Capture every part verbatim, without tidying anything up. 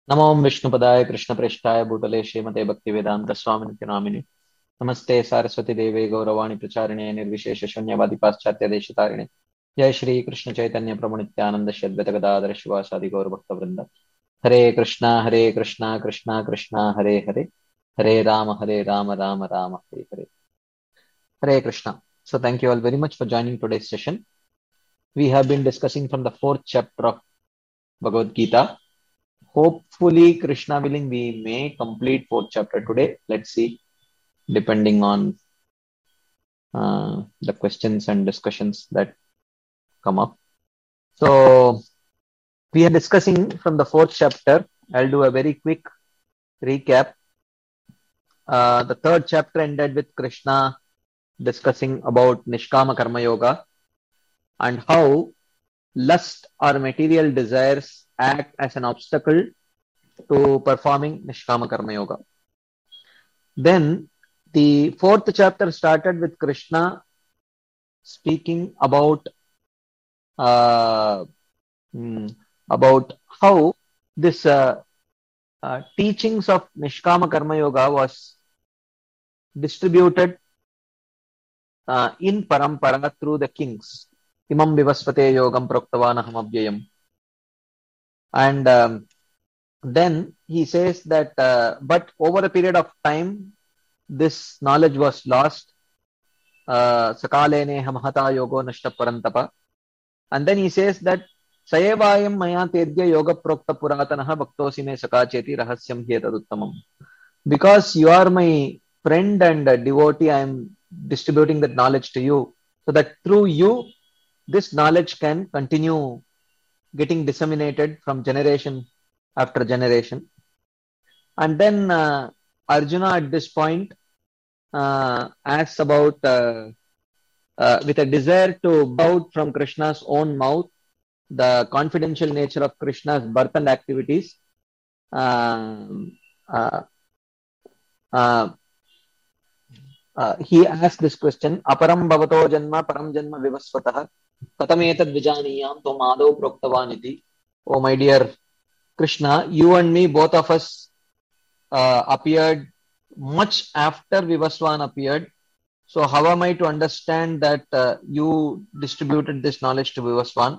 नमो विष्णुपदाय कृष्णप्रेष्ठाय भूतले श्रीमते भक्तिवेदांत स्वामिनित्य नामिने नमस्ते सारस्वती देवे गौरवाणी प्रचारिणे निर्विशेष शून्यवादी पाश्चात्य देशतारिणे जय श्री कृष्ण चैतन्य प्रभु नित्यानंद श्रीअद्वैत गदाधर शिवासादि गौर भक्त वृंद हरे कृष्णा हरे कृष्णा कृष्णा कृष्णा हरे हरे हरे राम हरे Ram Ram Ram Hare Hare Hare Krishna. So thank you all very much for joining today's session. We have been discussing from the fourth chapter of Bhagavad Gita. Hopefully, Krishna willing, we may complete fourth chapter today. Let's see, depending on uh, the questions and discussions that come up. So, we are discussing from the fourth chapter. I'll do a very quick recap. Uh, the third chapter ended with Krishna discussing about Nishkama Karma Yoga and how lust or material desires act as an obstacle to performing Nishkama Karma Yoga. Then the fourth chapter started with Krishna speaking about uh, mm, about how this uh, uh, teachings of Nishkama Karma Yoga was distributed uh, in Parampara through the kings. Imam Vivasvate Yogam Proktavanaham Abhyayam. And um, then he says that, uh, but over a period of time, this knowledge was lost. Uh, Sakalene Hamahata Yogo Nashta Parantapa. And then he says that Sayevayam Maya Tedya Yoga Prokta Puratanaha Bhaktosi Me Sakacheti Rahasyam Hyetaduttamam. Because you are my friend and devotee, I am distributing that knowledge to you, so that through you, this knowledge can continue getting disseminated from generation after generation. And then uh, Arjuna at this point uh, asks about, uh, uh, with a desire to bow from Krishna's own mouth, the confidential nature of Krishna's birth and activities. Um, uh, uh, uh, he asked this question: Aparam bhavato janma param janma vivasvatah katametad vijaniyam tom ado proktavaniti. Oh my dear Krishna, you and me, both of us uh, appeared much after Vivaswan appeared. So how am I to understand that uh, you distributed this knowledge to Vivaswan?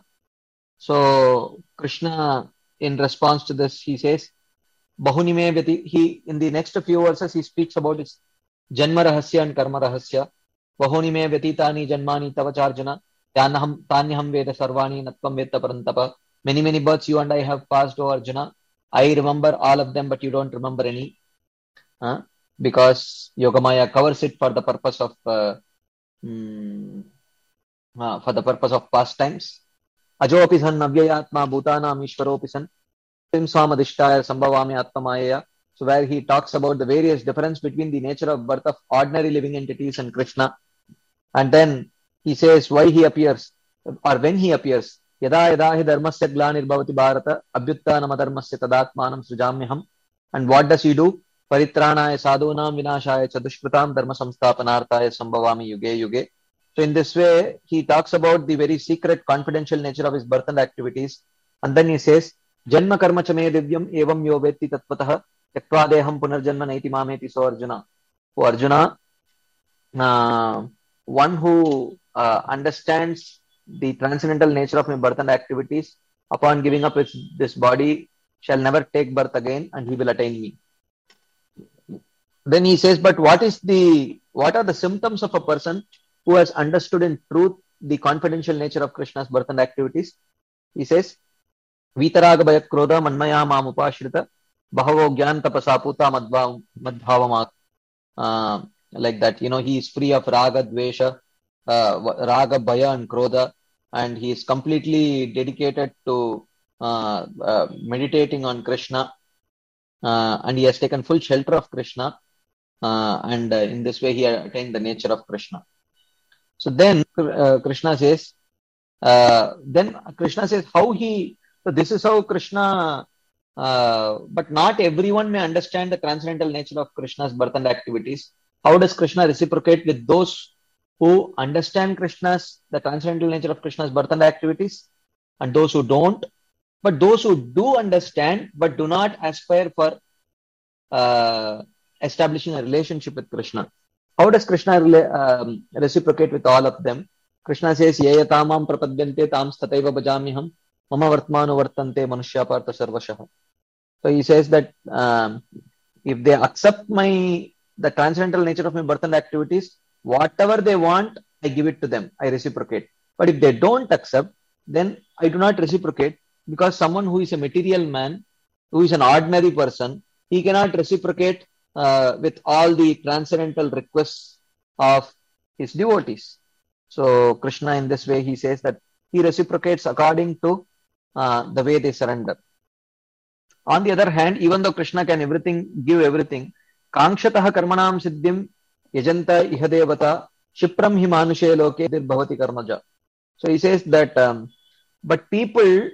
So Krishna, in response to this, he says, Bahuni me vyati, he in the next few verses he speaks about his Janma Rahasya and Karma Rahasya. Bahuni me vyatitani janmani tava charjana tanyaham tanyaham veda sarvani natvam veta parantapa. Many, many births you and I have passed, O Arjuna. I remember all of them, but you don't remember any. Uh, because Yogamaya covers it for the purpose of uh, mm, uh, for the purpose of pastimes. Ajopi san navyayatma bhutanam ishvaropi san tim swamadishtaya sambhavami atmamaya. So where he talks about the various difference between the nature of birth of ordinary living entities and Krishna. And then he says why he appears or when he appears. Yada yada hi dharmasya glanir bharata abhyuttanam adharmasya tadatmanam srijamyaham. And what does he do? Paritranaya sadhunam vinashaya chadushkritam dharma samsthapanarthaya sambhavami yuge yuge. So in this way, he talks about the very secret, confidential nature of his birth and activities. And then he says, Janma karma chame divyam evam yo vetti tatvatah yaktva deham punarjanma naiti mameti. So Arjuna. Oh Arjuna, uh, one who uh, understands the transcendental nature of my birth and activities, upon giving up his, this body, shall never take birth again, and he will attain me. Then he says, but what is the what are the symptoms of a person who has understood in truth the confidential nature of Krishna's birth and activities? He says, Vitaraga Bhayat Krodha Manmaya Mam Upashrita Bahavo Gyan Tapasa Puta Madbhavamak. Uh, like that, you know, he is free of Raga, Dvesha, uh, Raga, Bhaya and Krodha, and he is completely dedicated to uh, uh, meditating on Krishna, uh, and he has taken full shelter of Krishna. Uh, and uh, in this way, he attained the nature of Krishna. So then uh, Krishna says, uh, then Krishna says how he, so this is how Krishna, uh, but not everyone may understand the transcendental nature of Krishna's birth and activities. How does Krishna reciprocate with those who understand Krishna's, the transcendental nature of Krishna's birth and activities, and those who don't? But those who do understand but do not aspire for uh, establishing a relationship with Krishna. How does Krishna rela- um, reciprocate with all of them? Krishna says, Yeya tamam prapadyante tam stataiva bhajamiham mama vartmanu vartante manushya partha sarvashah. So he says that um, if they accept my the transcendental nature of my birth and activities, whatever they want, I give it to them. I reciprocate. But if they don't accept, then I do not reciprocate, because someone who is a material man, who is an ordinary person, he cannot reciprocate uh, with all the transcendental requests of his devotees. So Krishna, in this way, he says that he reciprocates according to uh, the way they surrender. On the other hand, even though Krishna can everything, give everything, Kankshataha karmanam siddhim yajanta ihadevata shipram hi manushe loke bhavati karmaja. So he says that, um, but people,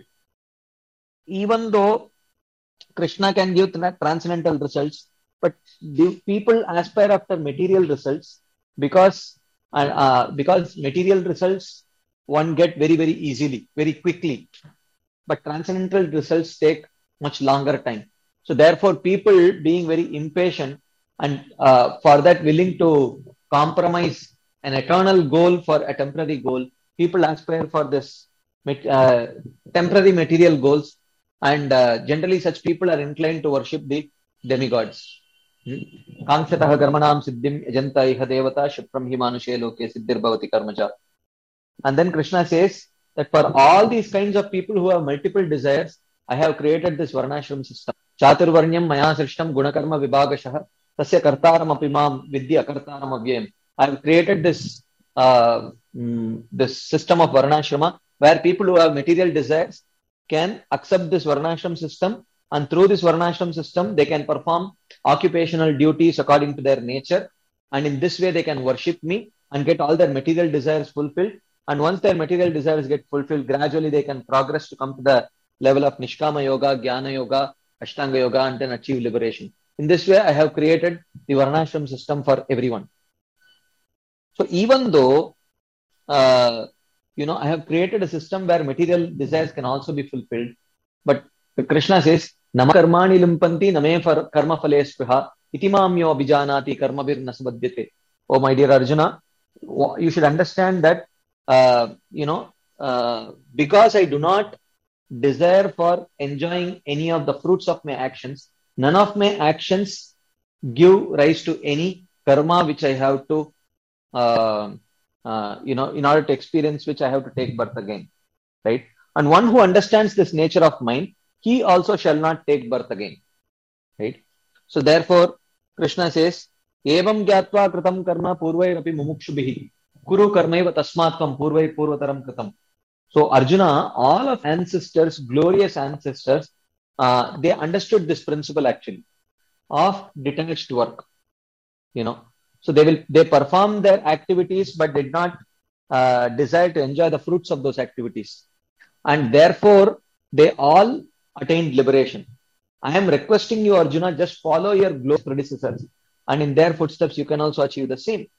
even though Krishna can give transcendental results, but the people aspire after material results, because uh, uh, because material results one get very very easily, very quickly, but transcendental results take much longer time. So therefore, people being very impatient and uh, for that willing to compromise an eternal goal for a temporary goal, people aspire for this uh, temporary material goals, and uh, generally such people are inclined to worship the demigods. Kankshataha karmanam siddhim yajanta iha devata shipram hi manushe loke siddhir bhavati karmaja. And then Krishna says that for all these kinds of people who have multiple desires, I have created this varnashram system. Chaturvarnyam maya srishtam gunakarma vibhagashah tasya kartaram apimam vidya kartaram avyayam. I have created this uh, mm, this system of varnashrama, where people who have material desires can accept this varnashram system, and through this varnashram system they can perform occupational duties according to their nature, and in this way they can worship me and get all their material desires fulfilled. And once their material desires get fulfilled, gradually they can progress to come to the level of Nishkama Yoga, Jnana Yoga, Ashtanga Yoga, and then achieve liberation. In this way, I have created the Varnashram system for everyone. So even though, uh, you know, I have created a system where material desires can also be fulfilled, but Krishna says, Nama karmani limpanti name karma phale spriha itimamyo abhijanati karma bir nasabadhyate. Oh, my dear Arjuna, you should understand that Uh, you know, uh, because I do not desire for enjoying any of the fruits of my actions, none of my actions give rise to any karma which I have to, uh, uh, you know, in order to experience which I have to take birth again, right? And one who understands this nature of mind, he also shall not take birth again, right? So therefore, Krishna says, evam gyatva kritam karma purvairapi mumukshubhihi Kuru karmaiva tasmatkam purvai purvataram kritam. So Arjuna, all of ancestors, glorious ancestors, uh, they understood this principle actually of detached work. You know, so they will they perform their activities but did not uh, desire to enjoy the fruits of those activities, and therefore they all attained liberation. I am requesting you, Arjuna, just follow your glorious predecessors, and in their footsteps you can also achieve the same.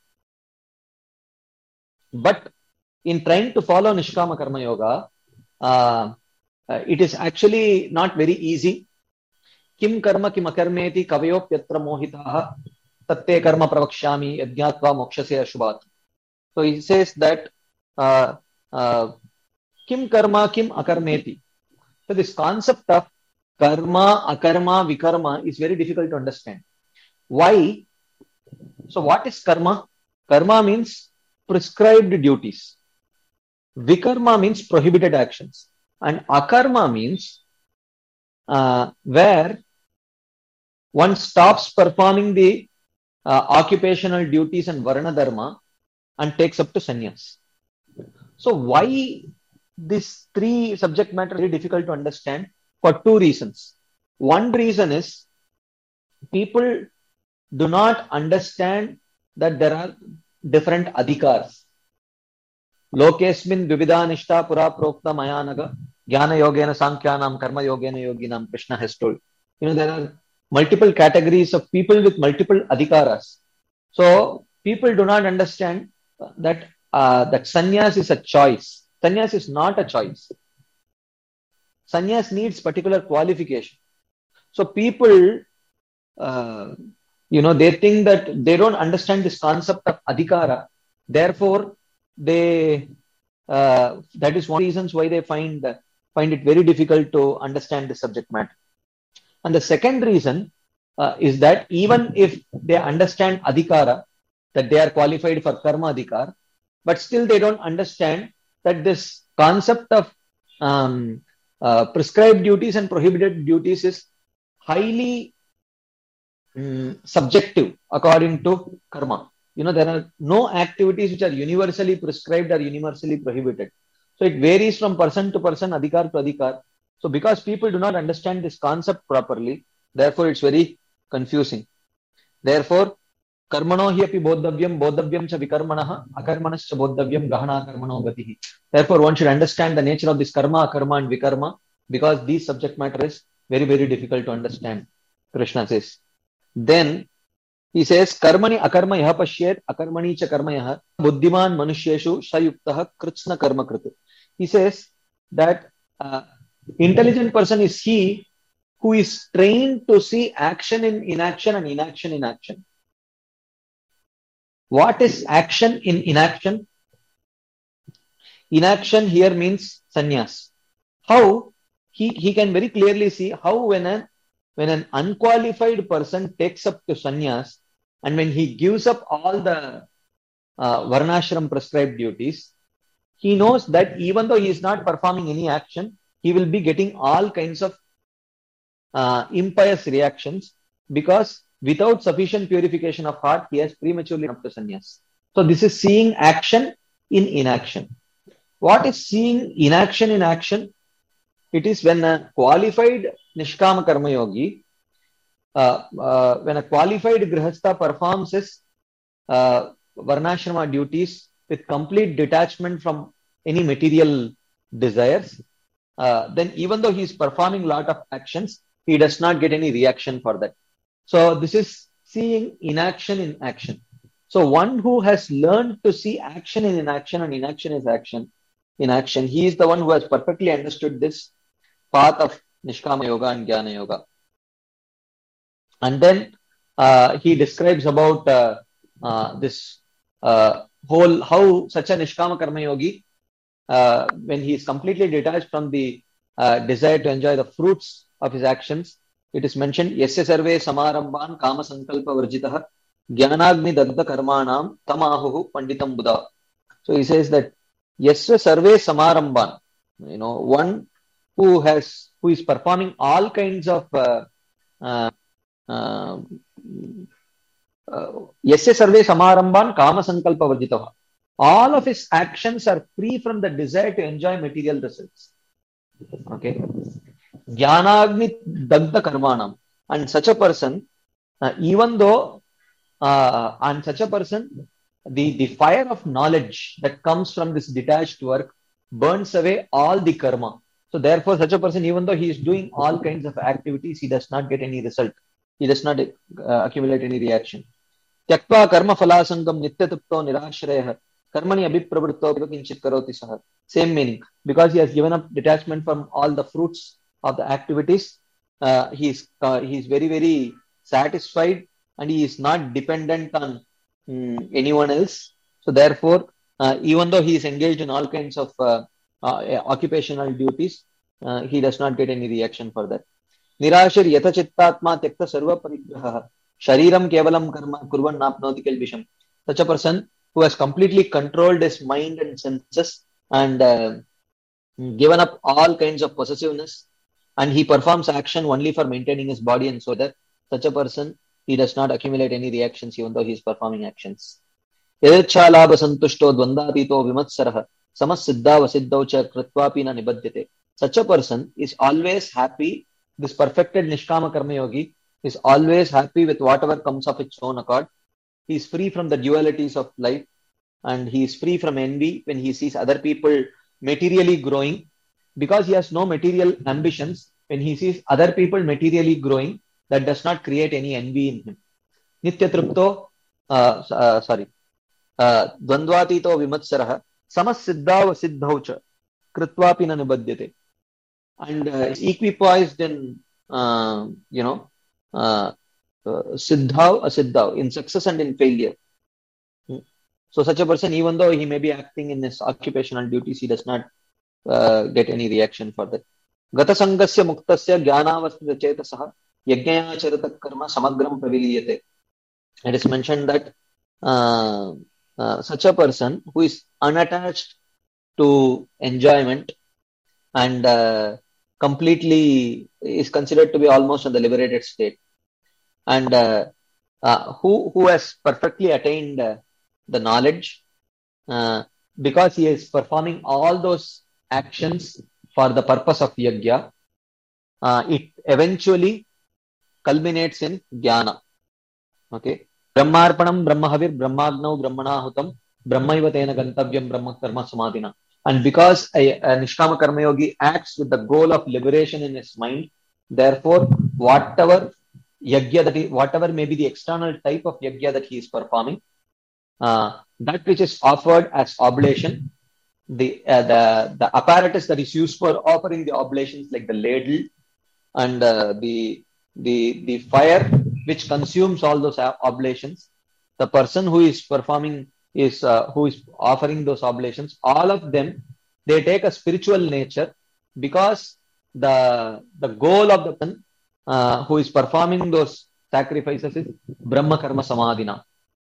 But in trying to follow Nishkama Karma Yoga, uh, uh, it is actually not very easy. Kim karma kim akarmeti kavayopyatra mohitaha tatte karma pravakshyami yajnatva mokshasya ashubhat. So he says that uh, uh, kim karma kim akarmeti. So this concept of karma, akarma, vikarma is very difficult to understand. Why? So what is karma? Karma means prescribed duties. Vikarma means prohibited actions. And akarma means uh, where one stops performing the uh, occupational duties and varna dharma and takes up to sannyas. So why these three subject matter are very difficult to understand? For two reasons. One reason is people do not understand that there are different adhikars. Lokesmin vividhanishta pura prokta mayanaga jnana yogena sankhyanam karma yogena yoginam, Krishna has told. You know, there are multiple categories of people with multiple adhikaras. So people do not understand that uh, that sannyas is a choice. Sannyas is not a choice. sannyas needs particular qualification. So people, uh, you know, they think that they don't understand this concept of adhikara. Therefore, they uh, that is one reasons why they find find it very difficult to understand the subject matter. And the second reason uh, is that even if they understand adhikara, that they are qualified for karma adhikar, but still they don't understand that this concept of um, uh, prescribed duties and prohibited duties is highly um, subjective according to karma. You know, there are no activities which are universally prescribed or universally prohibited. So it varies from person to person, adhikar to adhikar. So because people do not understand this concept properly, therefore it's very confusing. Therefore, karmano hi api bodhavyam, bodhavyam cha vikarmanah, akarmanas cha bodhavyam, gahana karmano gatihi. Therefore, one should understand the nature of this karma, akarma and vikarma, because these subject matter is very, very difficult to understand, Krishna says. Then he says, karmani akarma yaha pashyet, akarmani cha karma yaha, buddhiman manusyeshu sayuktah kritsna karma kriti. He says that uh, intelligent person is he who is trained to see action in inaction and inaction in action. What is action in inaction? Inaction here means sannyas. How? He, he can very clearly see how when, a, when an unqualified person takes up to sannyas and when he gives up all the uh, varnashram prescribed duties, he knows that even though he is not performing any action, he will be getting all kinds of uh, impious reactions because without sufficient purification of heart, he has prematurely up to sannyas. So this is seeing action in inaction. What is seeing inaction in action? It is when a qualified Nishkama Karma Yogi, uh, uh, when a qualified Grihastha performs his uh, Varnashrama duties with complete detachment from any material desires, uh, then even though he is performing lot of actions, he does not get any reaction for that. So this is seeing inaction in action. So one who has learned to see action in inaction and inaction is action in action, he is the one who has perfectly understood this path of Nishkama Yoga and Jnana Yoga. And then uh, he describes about uh, uh, this uh, whole, how such a Nishkama Karma Yogi, uh, when he is completely detached from the uh, desire to enjoy the fruits of his actions, it is mentioned, Yasya sarve samaramban kama sankalpa varjitah jnanagni dagda karmanam tamahuhu panditam buddha. So he says that Yasya sarve samaramban, you know, one who has, who is performing all kinds of uh, uh, uh, Yasya sarve samaramban kama sankalpa varjitah. All of his actions are free from the desire to enjoy material results. Okay. Jnanagni dagda karmanam. And such a person, uh, even though, uh, and such a person, the, the fire of knowledge that comes from this detached work burns away all the karma. So therefore, such a person, even though he is doing all kinds of activities, he does not get any result. He does not uh, accumulate any reaction. Tyakva karma phalasangam nityatapto nirashrayah karmani abhipravritto kinchit karoti sah. Same meaning. Because he has given up detachment from all the fruits of the activities, uh, he is uh, he is very, very satisfied and he is not dependent on um, anyone else. So therefore, uh, even though he is engaged in all kinds of uh, uh, occupational duties, uh, he does not get any reaction for that. Nirashir yatha chittatma tyakta sarva parigraha shariram kevalam karma kurvan napnoti kilbisham. Such a person who has completely controlled his mind and senses and uh, given up all kinds of possessiveness, and he performs action only for maintaining his body and so that such a person, he does not accumulate any reactions even though he is performing actions. Yadichalabha santushto dvandatito vimatsarah samas siddha vasiddhau cha kritvapi na nibadyate. Such a person is always happy. This perfected Nishkama Karma Yogi is always happy with whatever comes of its own accord. He is free from the dualities of life and he is free from envy when he sees other people materially growing. Because he has no material ambitions, when he sees other people materially growing, that does not create any envy in him. Nitya tripto, uh, uh, sorry, dvandvatito vimatsarah samas siddhava siddhaucha kritvapi na nibadyate. and uh, is equipoised in, uh, you know, uh, uh, siddhav, asiddhav, in success and in failure. So such a person, even though he may be acting in his occupational duties, he does not uh, get any reaction for that. Gata sangasya muktasya jnanavastita chetasaha yajnaya charita karma samagram praviliyate. It is mentioned that uh, uh, such a person who is unattached to enjoyment and uh, completely is considered to be almost in the liberated state, and uh, uh, who who has perfectly attained uh, the knowledge, uh, because he is performing all those actions for the purpose of yajna, uh, it eventually culminates in jnana. Okay. Brahmarpanam brahmahavir brahmagnau brahmanahutam brahmaiva tena gantavyam brahma karma samadhina. And because a, a Nishkama Karma Yogi acts with the goal of liberation in his mind, therefore, whatever yajna that he, whatever may be the external type of yajna that he is performing, uh, that which is offered as oblation, the, uh, the the apparatus that is used for offering the oblations, like the ladle and uh, the the the fire which consumes all those oblations, the person who is performing is uh, who is offering those oblations, all of them, they take a spiritual nature, because the the goal of the person uh, who is performing those sacrifices is Brahma Karma Samadhina.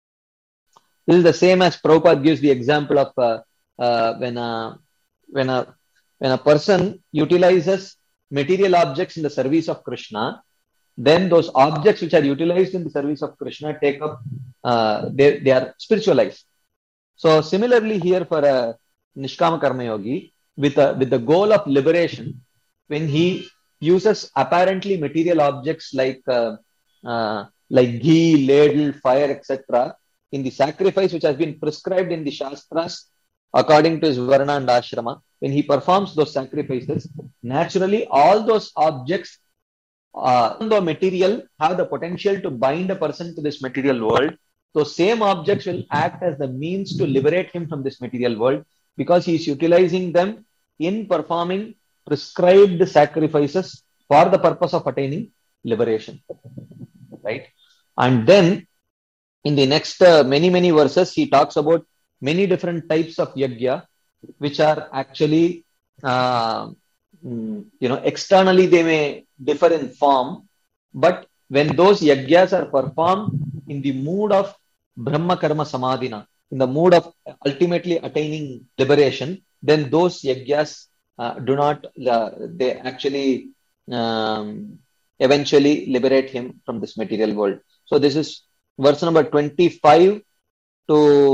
This is the same as Prabhupada gives the example of uh, uh, when a when a when a person utilizes material objects in the service of Krishna, then those objects which are utilized in the service of Krishna take up, uh, they, they are spiritualized. So similarly here for a Nishkama Karma Yogi, with, a, with the goal of liberation, when he uses apparently material objects like, uh, uh, like ghee, ladle, fire, et cetera, in the sacrifice which has been prescribed in the Shastras according to his Varna and Ashrama, when he performs those sacrifices, naturally all those objects, uh, though material, have the potential to bind a person to this material world. Those same objects will act as the means to liberate him from this material world, because he is utilizing them in performing prescribed sacrifices for the purpose of attaining liberation. Right? And then in the next uh, many, many verses, he talks about many different types of yajna, which are actually, uh, you know, externally they may differ in form, but when those yajnas are performed in the mood of Brahma Karma Samadhina, in the mood of ultimately attaining liberation, then those yajnas uh, do not, uh, they actually um, eventually liberate him from this material world. So this is verse number twenty-five to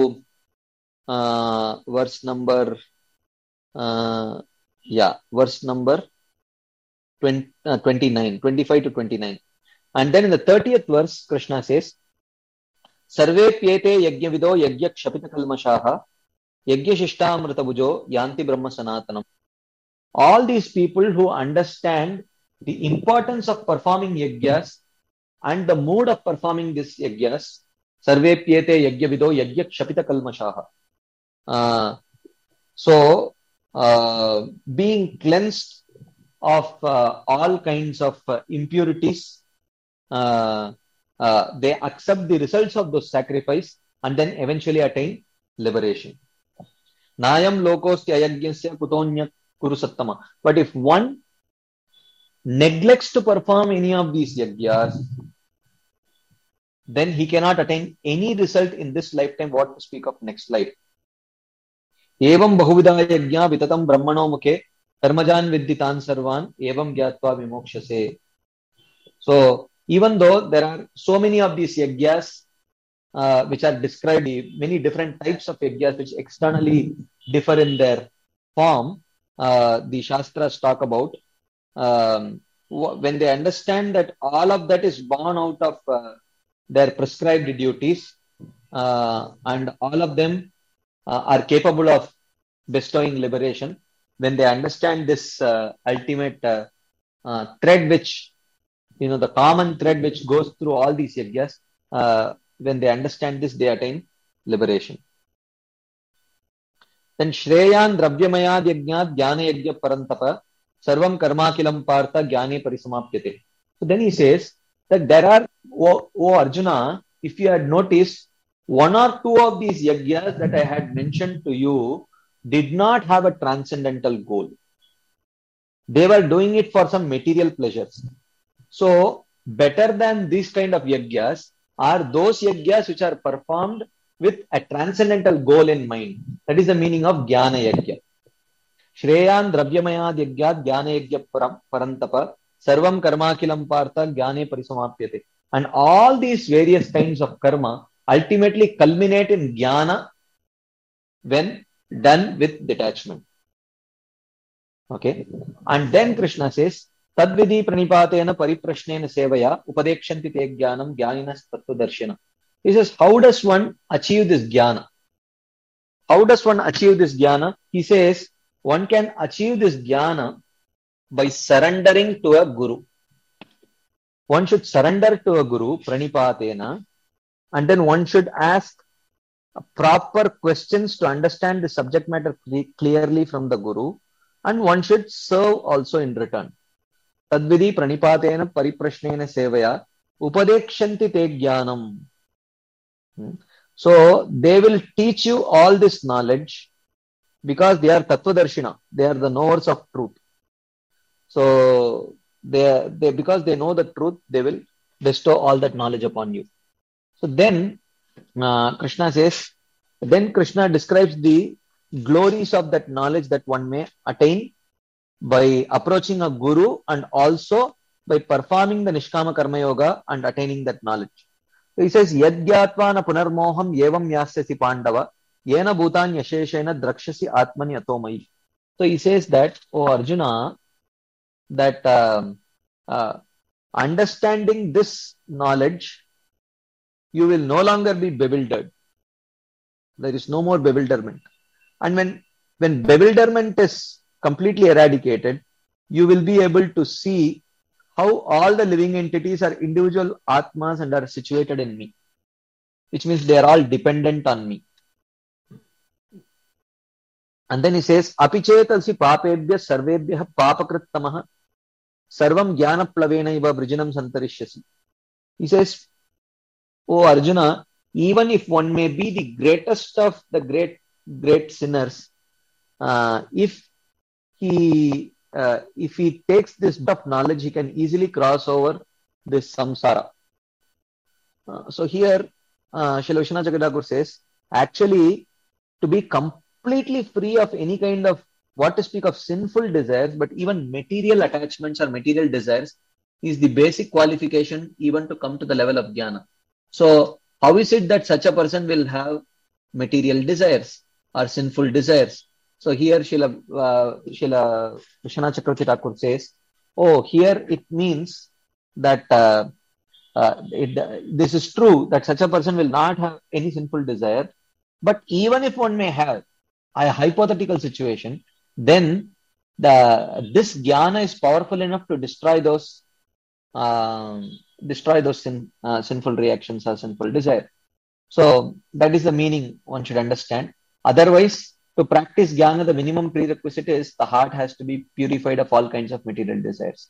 uh, verse number, uh, yeah, verse number twenty, uh, twenty-nine, twenty-five to twenty-nine. And then in the thirtieth verse, Krishna says, Sarve pyete yajna vido yajna kshapita kalmashaha yajna shishtamrita bujo yanti brahma sanatanam. All these people who understand the importance of performing yajnas and the mood of performing these yajnas, Sarve pyete yajna vido yajna kshapita kalmashaha. Uh, so, uh, being cleansed of uh, all kinds of uh, impurities, uh, uh, they accept the results of those sacrifice and then eventually attain liberation. Nayam lokosya ayajnasya kutonya kuru sattama. But if one neglects to perform any of these yajnas, then he cannot attain any result in this lifetime, what to speak of next life. Evam bahuvida yajna vitatam brahmano mukhe karmajan vidditan sarvan evam gyatva vimokshase. So even though there are so many of these yajnas uh, which are described, many different types of yajnas which externally differ in their form, uh, the Shastras talk about, um, when they understand that all of that is born out of uh, their prescribed duties, uh, and all of them uh, are capable of bestowing liberation, when they understand this uh, ultimate uh, uh, thread which, you know, the common thread which goes through all these yajnas, uh, when they understand this, they attain liberation. Then Shreyan Dravyamayad Yajnat Jnana Yajna Parantapa sarvam karmakilam partha jnane parismapyate. So then he says that there are, oh, oh Arjuna, if you had noticed, one or two of these yagyas that I had mentioned to you did not have a transcendental goal. They were doing it for some material pleasures. So better than these kind of yagyas are those yagyas which are performed with a transcendental goal in mind. That is the meaning of jnana yagya. Shreyan dravyamayad yagyat jnana yagya param parantapa sarvam karmakilam partha jnane parismapyate. And all these various kinds of karma ultimately culminate in jnana when done with detachment. Okay. And then Krishna says, Tadvidi pranipatena pariprashnena sevaya upadekshanti te jnanam jnaninas tattvadarshina. He says, how does one achieve this jnana? How does one achieve this jnana? He says, one can achieve this jnana by surrendering to a guru. One should surrender to a guru, pranipatena, and then one should ask proper questions to understand the subject matter clearly from the guru, and one should serve also in return. Tadvidi pranipatena pariprashnena sevaya upadekshanti te jnanam. So they will teach you all this knowledge because they are tattvadarshina. They are the knowers of truth. So they, they because they know the truth, they will bestow all that knowledge upon you. So then uh, Krishna says, then Krishna describes the glories of that knowledge that one may attain by approaching a guru and also by performing the Nishkama Karma Yoga and attaining that knowledge. So he says, Yadgyatva na punarmoham yevam yasyasi pandava yena bhutan yasheshena drakshasi atmani atomai. So he says that, oh Arjuna, that um, uh, understanding this knowledge, you will no longer be bewildered. There is no more bewilderment. And when, when bewilderment is completely eradicated, you will be able to see how all the living entities are individual atmas and are situated in me, which means they are all dependent on me. And then he says, Apichetalsi papebhya sarvebhya papakrittamaha sarvam jnana plavena iva vrijinam santarishyasi. He says, oh Arjuna, even if one may be the greatest of the great, great sinners, uh, if he uh, if he takes this bit of knowledge, he can easily cross over this samsara. Uh, so here, uh, Srila Vishwanath Chakravarti says, actually, to be completely free of any kind of, what to speak of sinful desires, but even material attachments or material desires, is the basic qualification even to come to the level of jnana. So, how is it that such a person will have material desires or sinful desires? So here Srila, uh, Srila Vishwanath Chakravarti Thakur says, oh, here it means that uh, uh, it, this is true, that such a person will not have any sinful desire. But even if one may have a hypothetical situation, then the this jnana is powerful enough to destroy those um, destroy those sin, uh, sinful reactions or sinful desire. So that is the meaning one should understand. Otherwise, to practice jnana, the minimum prerequisite is the heart has to be purified of all kinds of material desires.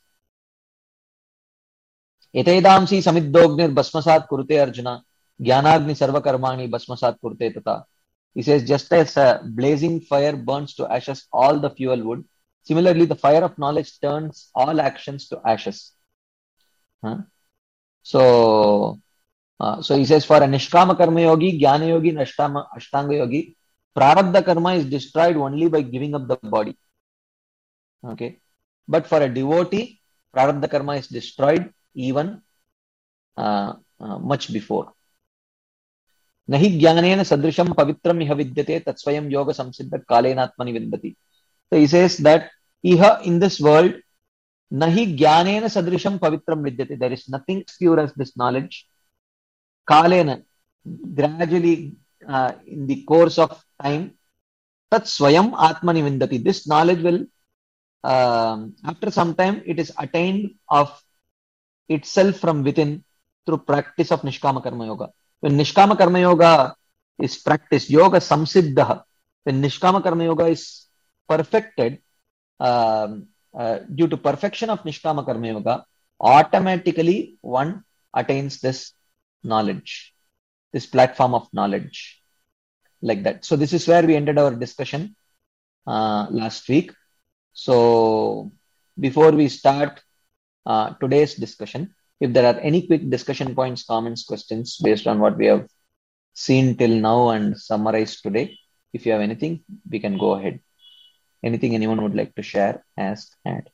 Etedamsi samiddhognir basmasat kurte Arjuna jnanagni sarvakarmani basmasat kurte tata. He says, just as a blazing fire burns to ashes all the fuel wood, similarly the fire of knowledge turns all actions to ashes. Huh? So, uh, so he says, for a Nishkama Karma Yogi, Jnana Yogi, and Ashtama, Ashtanga Yogi, Prarabdha Karma is destroyed only by giving up the body. Okay. But for a devotee, Prarabdha Karma is destroyed even uh, uh, much before. Nahi jnanena sadrisham pavitram iha vidyate tatsvayam yoga samsiddha kalenatmani vindati. So he says that iha, in this world, nahi jnanena sadrisham pavitram vidyate. There is nothing pure as this knowledge. Kalena, gradually, uh, in the course of time, tatsvayam atmani vindati. This knowledge will, um, after some time, it is attained of itself from within through practice of Nishkama Karma Yoga. When Nishkama Karma Yoga is practiced, Yoga Samsiddha, when Nishkama Karma Yoga is perfected, um, uh, due to perfection of Nishkama Karma Yoga, automatically one attains this knowledge, this platform of knowledge, like that. So this is where we ended our discussion uh, last week. So before we start uh, today's discussion, if there are any quick discussion points, comments, questions based on what we have seen till now and summarized today, if you have anything, we can go ahead. Anything anyone would like to share, ask, add?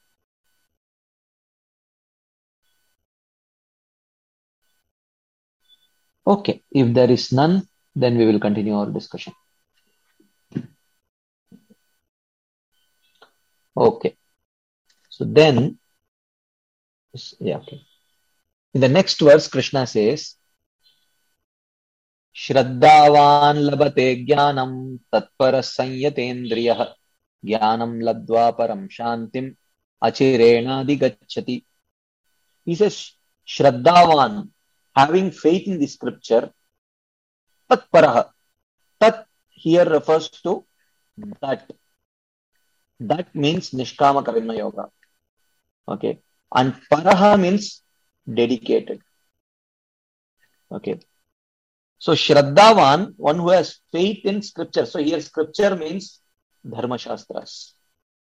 Okay, if there is none, then we will continue our discussion. Okay, so then, yeah, okay. In the next verse, Krishna says, Shraddhavan labate jnanam tatpara sanyatendriyah jnanam labdva param shantim achirena digacchati. He says, Shraddhavan, having faith in the scripture, tatparaha. Tat here refers to that. That means Nishkama Karma Yoga. Okay. And Paraha means dedicated. Okay. So Shraddhavan, one who has faith in scripture. So here scripture means Dharma Shastras.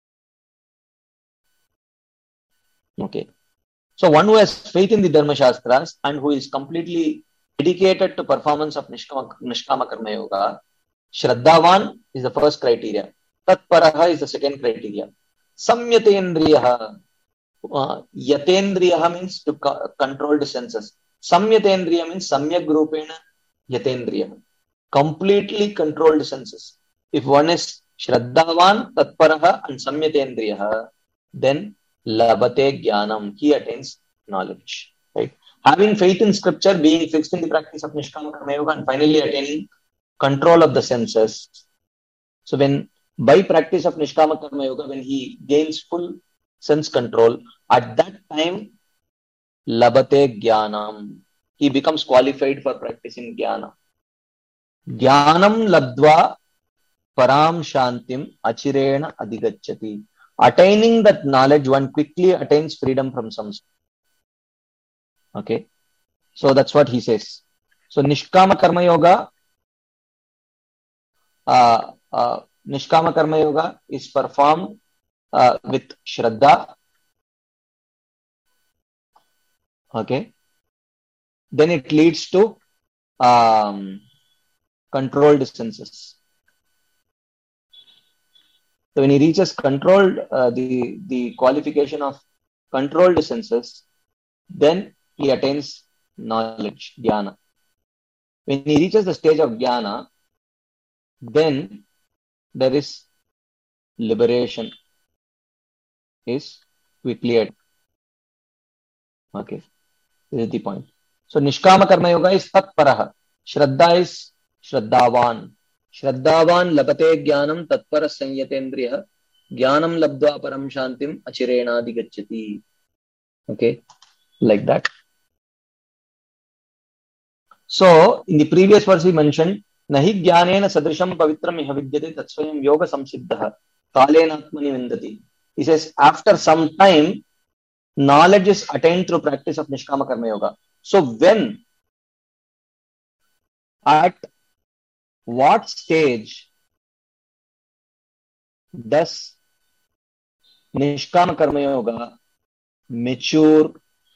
Okay. So one who has faith in the Dharma Shastras and who is completely dedicated to performance of Nishkama, Nishkama Karma Yoga, Shraddhavan is the first criteria. Tatparaha is the second criteria. Samyatendriyaha. Uh, yatendriyaha means to co- control the senses. Samyatendriya means samyak rupena yatendriya. Completely controlled senses. If one is Shraddhavan, Tatparaha and Samyatendriyaha, then Labate Jnanam, he attains knowledge. Right? Having faith in scripture, being fixed in the practice of Nishkama Karma Yoga, and finally attaining control of the senses. So when by practice of Nishkama Karma Yoga, when he gains full sense control, at that time, Labate Jnanam, he becomes qualified for practicing Jnana. Jnanam labdva param shantim achirena adigacchati. Attaining that knowledge, one quickly attains freedom from samsara. Okay. So that's what he says. So Nishkama Karma Yoga, uh, uh, Nishkama Karma Yoga is performed uh, with Shraddha. Okay. Then it leads to um, controlled senses. So when he reaches controlled, uh, the, the qualification of controlled senses, then he attains knowledge, jnana. When he reaches the stage of jnana, then there is liberation is quickly at. Okay, this is the point. So Nishkama Karma Yoga is Tatparaha. Shraddha is Shraddhavan. Shraddhavan labate jnanam tatpara sanyatendriya jnanam labdva param shantim achirena digacchati. Okay, like that. So in the previous verse he mentioned, Nahi jnanena sadrisham pavitram iha vidyate tatsvayam yoga samsiddha kalena atmani vindati. He says, after some time, knowledge is attained through practice of Nishkama Karma Yoga. So when, at what stage does Nishkama Karma Yoga mature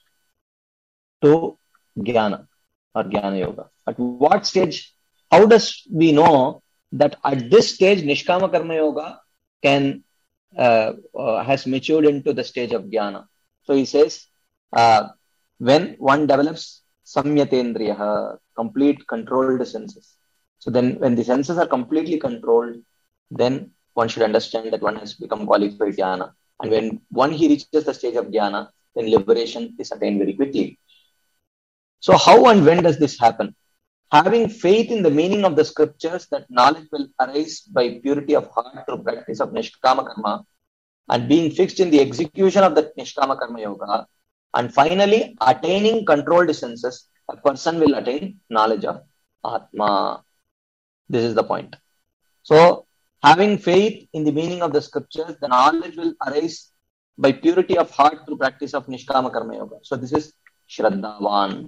to Jnana or Jnana Yoga? At what stage, how does we know that at this stage Nishkama Karma Yoga can uh, uh, has matured into the stage of Jnana? So he says, uh, when one develops Samyatendriyaha, complete controlled senses. So then when the senses are completely controlled, then one should understand that one has become qualified Jnana. And when one he reaches the stage of Jnana, then liberation is attained very quickly. So how and when does this happen? Having faith in the meaning of the scriptures that knowledge will arise by purity of heart through practice of Nishkama Karma, and being fixed in the execution of the Nishkama Karma Yoga, and finally attaining controlled senses, a person will attain knowledge of Atma. This is the point. So having faith in the meaning of the scriptures, the knowledge will arise by purity of heart through practice of Nishkama Karma Yoga. So this is Shraddhavan.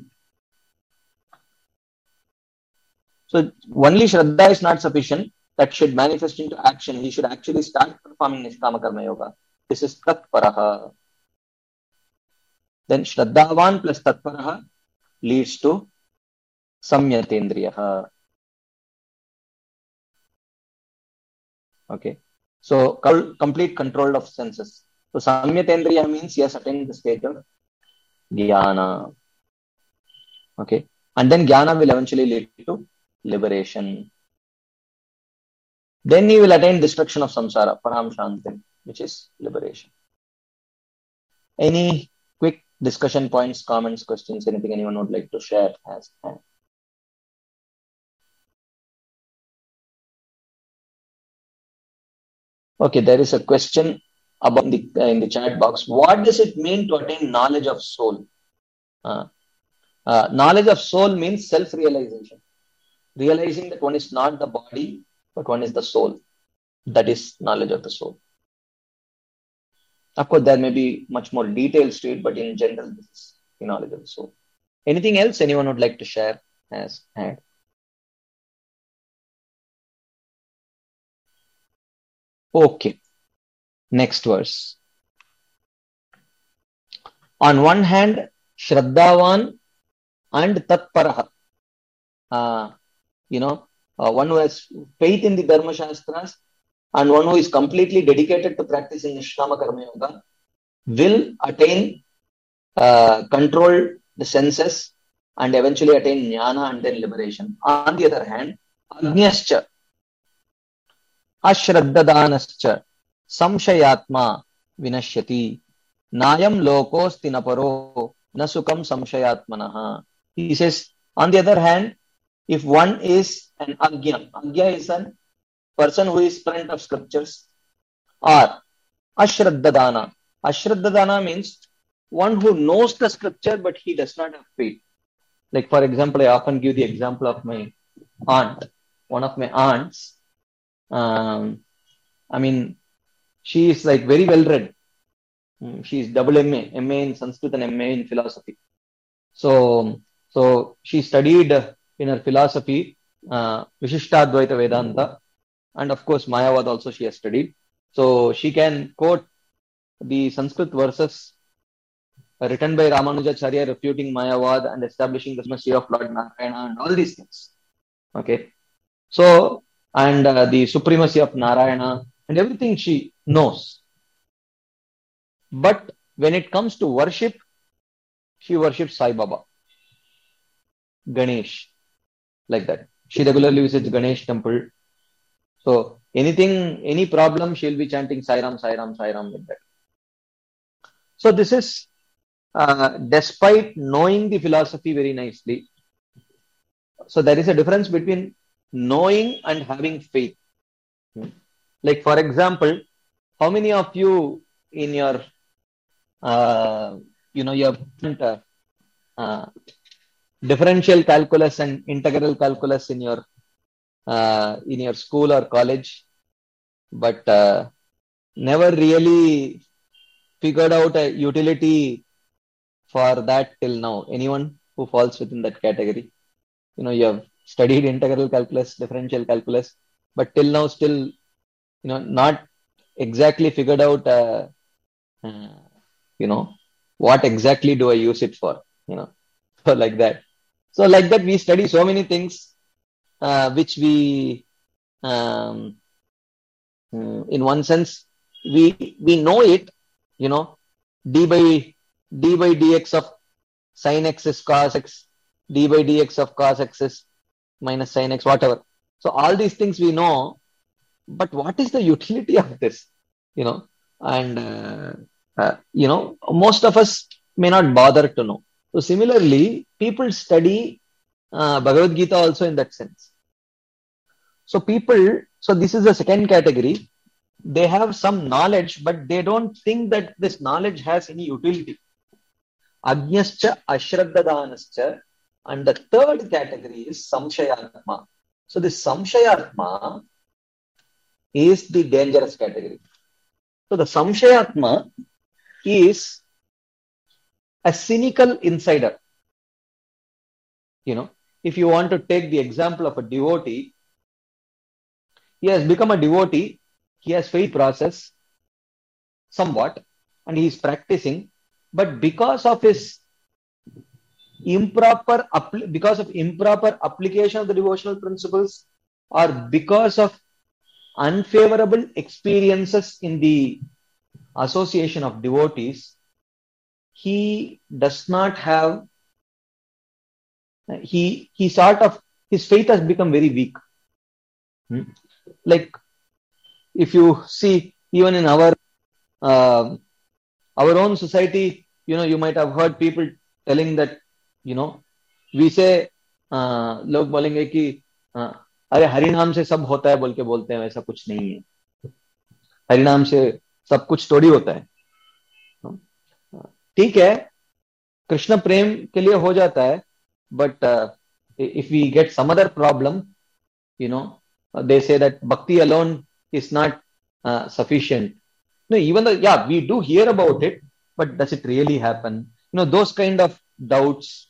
So only Shraddha is not sufficient. That should manifest into action. He should actually start performing Nishkama Karma Yoga. This is Tatparaha. Then Shraddhavan plus Tatparaha leads to Samyatendriyaha. Okay. So complete control of senses. So Samyatendriya means he has attained the state of Jnana. Okay. And then Jnana will eventually lead to liberation. Then he will attain destruction of samsara, Param Shanti, which is liberation. Any quick discussion points, comments, questions, anything anyone would like to share as hand? Okay, there is a question about the uh, in the chat box. What does it mean to attain knowledge of soul? Uh, uh, knowledge of soul means self-realization. Realizing that one is not the body, but one is the soul. That is knowledge of the soul. Of course, there may be much more details to it, but in general, this is the knowledge of the soul. Anything else anyone would like to share as hand? Okay. Next verse. On one hand, Shraddhavan and Tatparaha. Uh, you know, uh, one who has faith in the Dharma Shastras and one who is completely dedicated to practicing Nishkama Karma Yoga will attain, uh, control the senses and eventually attain Jnana and then liberation. On the other hand, Agnyascha, Ashraddhadanascha, Samshayatma Vinashyati, Nayam Lokosti Naparo, Nasukam Samshayatmanaha. He says, on the other hand, if one is an Agya, Agya is a person who is friend of scriptures, or Ashraddhadana. Ashraddhadana means one who knows the scripture but he does not have faith. Like for example, I often give the example of my aunt. One of my aunts, um, I mean, she is like very well read. She is double M A, M A in Sanskrit and M A in philosophy. So, so she studied in her philosophy uh, Vishishtadvaita Vedanta, and of course Mayavad also she has studied. So she can quote the Sanskrit verses written by Ramanujacharya refuting Mayavad and establishing the supremacy of Lord Narayana and all these things. Okay. So, and uh, the supremacy of Narayana and everything she knows. But when it comes to worship, she worships Sai Baba, Ganesh, like that. She regularly visits Ganesh temple. So anything, any problem, she'll be chanting Sai Ram, Sai Ram, Sai Ram, like that. So this is uh, despite knowing the philosophy very nicely. So there is a difference between knowing and having faith. Like for example, how many of you in your, uh, you know, your uh, uh, differential calculus and integral calculus in your uh, in your school or college, but uh, never really figured out a utility for that till now? Anyone who falls within that category? You know, you have studied integral calculus, differential calculus, but till now still, you know, not exactly figured out, uh, uh, you know, what exactly do I use it for, you know, so like that. So like that, we study so many things, uh, which we, um, in one sense, we, we know it, you know, d by, d by dx of sin x is cos x, d by dx of cos x is minus sin x, whatever. So all these things we know, but what is the utility of this, you know? And, uh, uh, you know, most of us may not bother to know. So similarly, people study uh, Bhagavad Gita also in that sense. So people, so this is the second category. They have some knowledge, but they don't think that this knowledge has any utility. Agnyascha, Ashraddhadanascha, and the third category is Samshayatma. So this Samshayatma is the dangerous category. So the Samshayatma is a cynical insider. You know, if you want to take the example of a devotee, he has become a devotee, he has faith process somewhat, and he is practicing, but because of his improper, because of improper application of the devotional principles, or because of unfavorable experiences in the association of devotees, he does not have, he, he sort of, his faith has become very weak. Hmm? Like, if you see, even in our, uh, our own society, you know, you might have heard people telling that, you know, we say, uh, लोग बोलेंगे कि uh, अरे हरिनाम से सब होता है बोल के बोलते हैं, वैसा कुछ नहीं है. हरिनाम से सब कुछ थोड़ी होता है. ठीक है, कृष्ण प्रेम के लिए हो जाता है, but uh, if we get some other problem, you know, they say that bhakti alone is not uh, sufficient. No, even though, yeah, we do hear about it, but does it really happen? You know, those kind of doubts.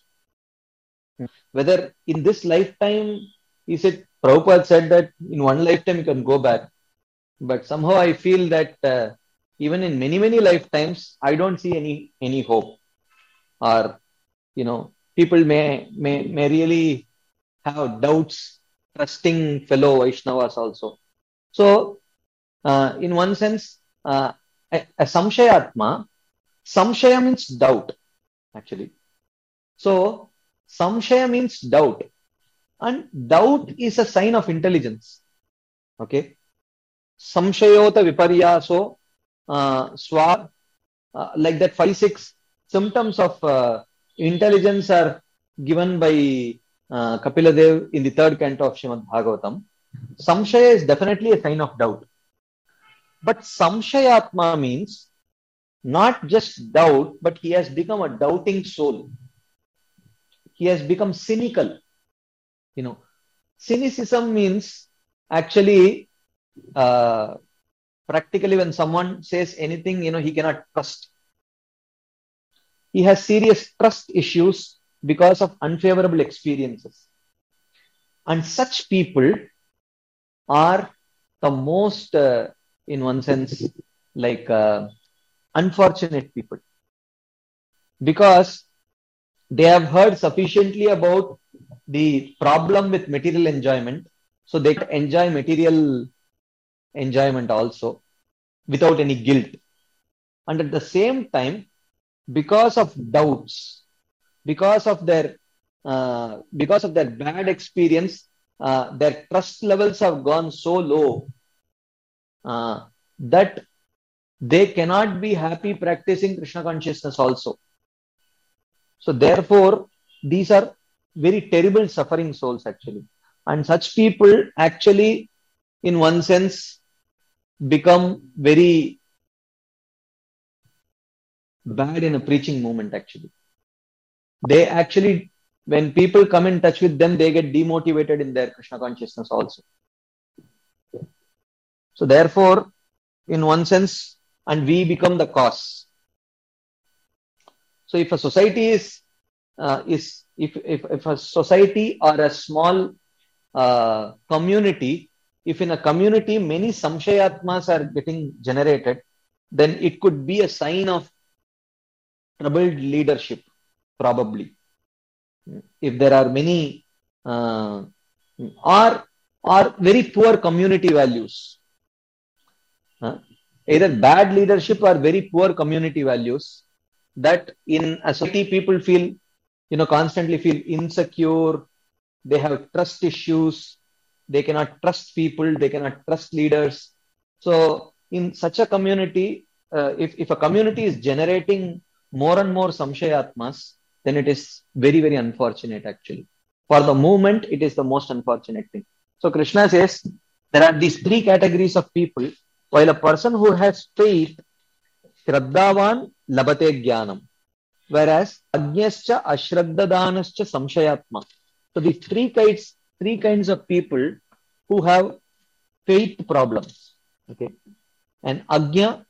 Whether in this lifetime, is it, Prabhupada said that in one lifetime you can go back. But somehow I feel that uh, even in many, many lifetimes, I don't see any, any hope. Or, you know, people may, may, may really have doubts, trusting fellow Vaishnavas also. So, uh, in one sense, uh, a, a samshayatma, samshaya means doubt, actually. So, samshaya means doubt. And doubt is a sign of intelligence. Okay. Samshayota viparyaso, uh, swa, uh, like that five, six symptoms of uh, intelligence are given by uh, Kapila Dev in the third canto of Srimad Bhagavatam. Samshaya is definitely a sign of doubt. But samshayatma means not just doubt, but he has become a doubting soul. He has become cynical. You know, cynicism means actually, uh, practically when someone says anything, you know, he cannot trust. He has serious trust issues because of unfavorable experiences. And such people are the most, uh, in one sense, like uh, unfortunate people. Because they have heard sufficiently about the problem with material enjoyment, so they can enjoy material enjoyment also without any guilt. And at the same time, because of doubts, because of their uh, because of their bad experience, uh, their trust levels have gone so low uh, that they cannot be happy practicing Krishna consciousness also. So therefore, these are very terrible suffering souls actually. And such people actually, in one sense, become very bad in a preaching movement actually. They actually, when people come in touch with them, they get demotivated in their Krishna consciousness also. So therefore, in one sense, and we become the cause. So if a society is, uh, is if, if, if a society or a small uh, community, if in a community many samshayatmas are getting generated, then it could be a sign of troubled leadership, probably. If there are many uh, or, or very poor community values, uh, either bad leadership or very poor community values, that in a society people feel, you know, constantly feel insecure, they have trust issues, they cannot trust people, they cannot trust leaders. So in such a community, uh, if, if a community is generating more and more samshayatmas, then it is very, very unfortunate actually. For the movement, it is the most unfortunate thing. So Krishna says, there are these three categories of people. While a person who has faith, Shraddhavan labate jnanam, whereas Ajñascha Ashraddhadanascha Samshayatma. So these three kinds, three kinds of people who have faith problems. Okay. And Ajna,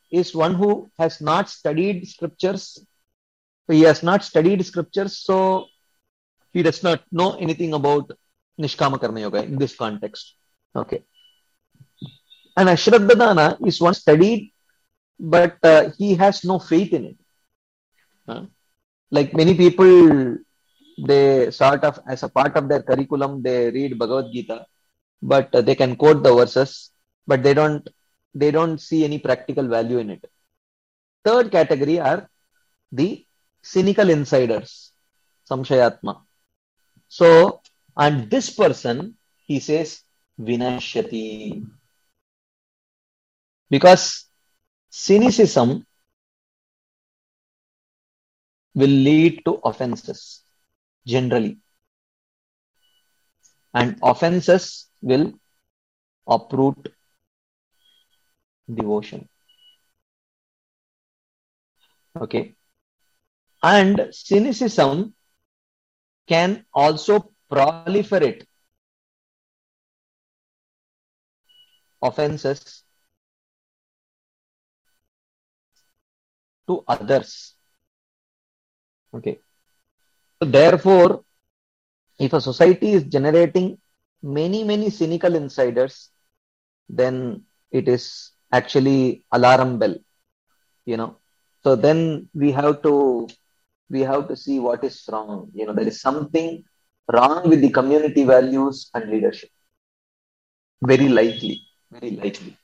is one who has not studied scriptures. He has not studied scriptures, so he does not know anything about Nishkama Karma Yoga in this context. Okay. And Ashraddhadana is one studied, but uh, he has no faith in it. Huh? Like many people, they sort of, as a part of their curriculum, they read Bhagavad Gita, but uh, they can quote the verses, but they don't, they don't see any practical value in it. Third category are the cynical insiders, Samshayatma. So, and this person, he says, Vinashyati. Because cynicism will lead to offenses, generally. And offenses will uproot devotion. Okay. And cynicism can also proliferate offenses to others. Okay. So therefore, if a society is generating many, many cynical insiders, then it is actually alarm bell, you know. So then we have to we have to see what is wrong. You know, there is something wrong with the community values and leadership. Very likely, very likely.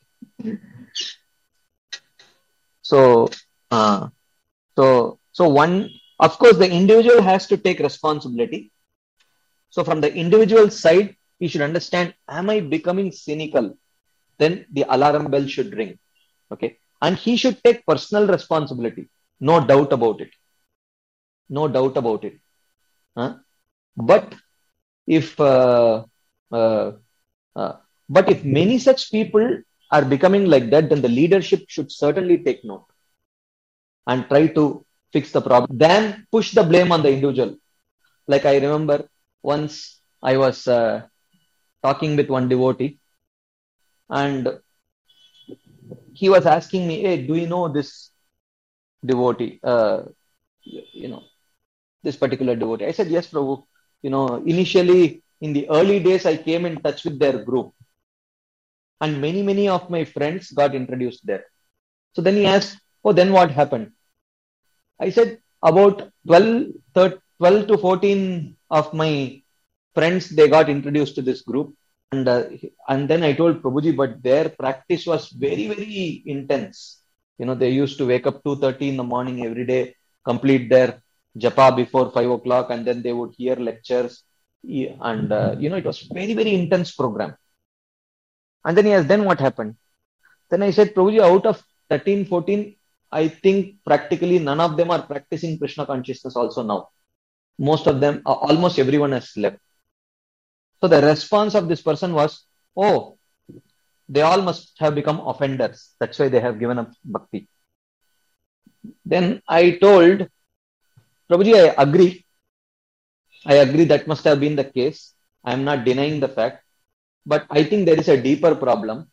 So, uh, so, so one, of course, the individual has to take responsibility. So from the individual side, he should understand, am I becoming cynical? Then the alarm bell should ring. Okay. And he should take personal responsibility. No doubt about it. No doubt about it. Huh? But if, uh, uh, uh, but if many such people are becoming like that, then the leadership should certainly take note and try to fix the problem. Then push the blame on the individual. Like I remember once I was uh, talking with one devotee, and he was asking me, "Hey, do you know this devotee? Uh, you know, this particular devotee?" I said, "Yes, Prabhu. You know, initially in the early days, I came in touch with their group, and many, many of my friends got introduced there." So then he asked, "Oh, then what happened?" I said, "About twelve, thirteen, twelve to fourteen of my friends, they got introduced to this group." And, uh, and then I told Prabhuji, but their practice was very, very intense. You know, they used to wake up two thirty in the morning every day, complete their japa before five o'clock, and then they would hear lectures. And, uh, you know, it was very, very intense program. And then he asked, then what happened? Then I said, Prabhuji, out of thirteen, fourteen, I think practically none of them are practicing Krishna consciousness also now. Most of them, uh, almost everyone has left. So the response of this person was, oh, they all must have become offenders. That's why they have given up bhakti. Then I told, Prabhuji, I agree. I agree that must have been the case. I am not denying the fact. But I think there is a deeper problem.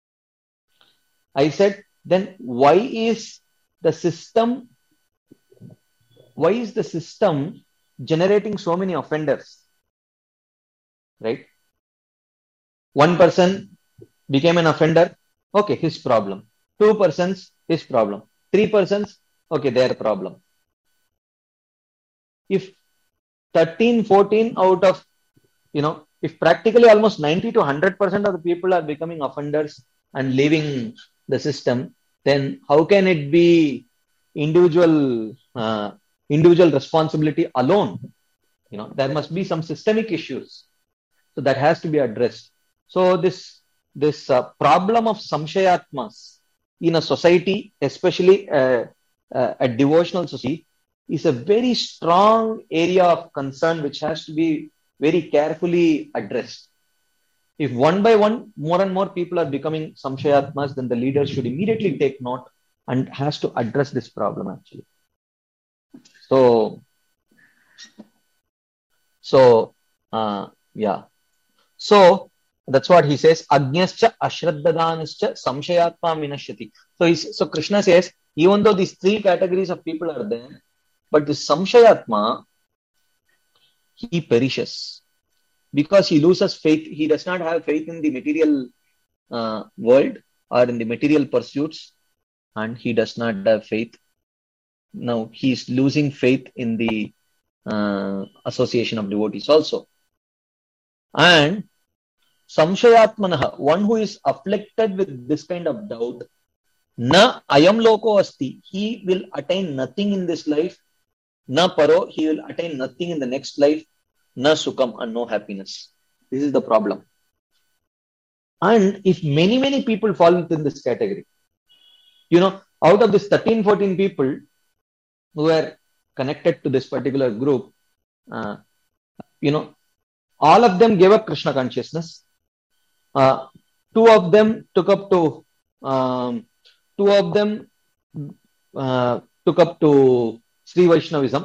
I said, then why is the system, why is the system generating so many offenders? Right? One person became an offender. Okay, his problem. Two persons, his problem. Three persons, okay, their problem. If thirteen, fourteen out of, you know, if practically almost ninety to one hundred percent of the people are becoming offenders and leaving the system, then how can it be individual uh, individual responsibility alone? You know, there must be some systemic issues. So that has to be addressed. So this this uh, problem of samshayatmas in a society, especially uh, uh, a devotional society, is a very strong area of concern which has to be very carefully addressed. If one by one, more and more people are becoming samshayatmas, then the leaders should immediately take note and has to address this problem actually. So, so uh, yeah. So That's what he says. Agnyascha ashraddadanischa samshayatma vinashyati. So he's, so Krishna says, even though these three categories of people are there, but the samshayatma, he perishes because he loses faith. He does not have faith in the material uh, world or in the material pursuits, and he does not have faith. Now he's losing faith in the uh, association of devotees also. And samshayatmanaha, one who is afflicted with this kind of doubt, na ayam loko asti, he will attain nothing in this life. Na paro, he will attain nothing in the next life. Na sukam, and no happiness. This is the problem. And if many, many people fall within this category, you know, out of this thirteen, fourteen people who are connected to this particular group, uh, you know, all of them gave up Krishna consciousness. Uh, two of them took up to, um, two of them uh, took up to Sri Vaishnavism.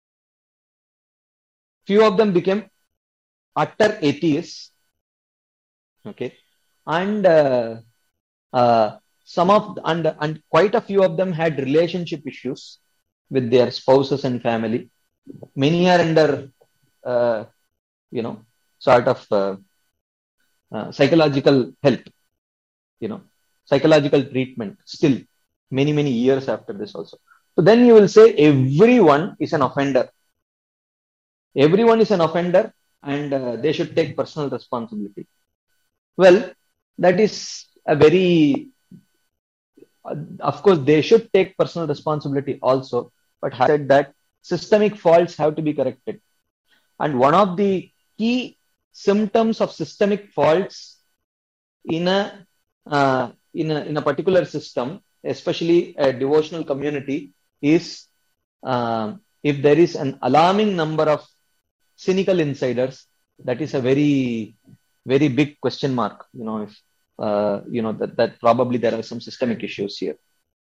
Few of them became utter atheists. Okay, and uh, uh, some of and and quite a few of them had relationship issues with their spouses and family. Many are under, uh, you know, sort of uh, uh, psychological help, you know, psychological treatment still many, many years after this also. So then you will say everyone is an offender. Everyone is an offender and uh, they should take personal responsibility. Well, that is a very, uh, of course, they should take personal responsibility also, but I said that systemic faults have to be corrected. And one of the key symptoms of systemic faults in a, uh, in a, in a particular system, especially a devotional community, is uh, if there is an alarming number of cynical insiders, that is a very, very big question mark. You know, if uh, you know that, that probably there are some systemic issues here.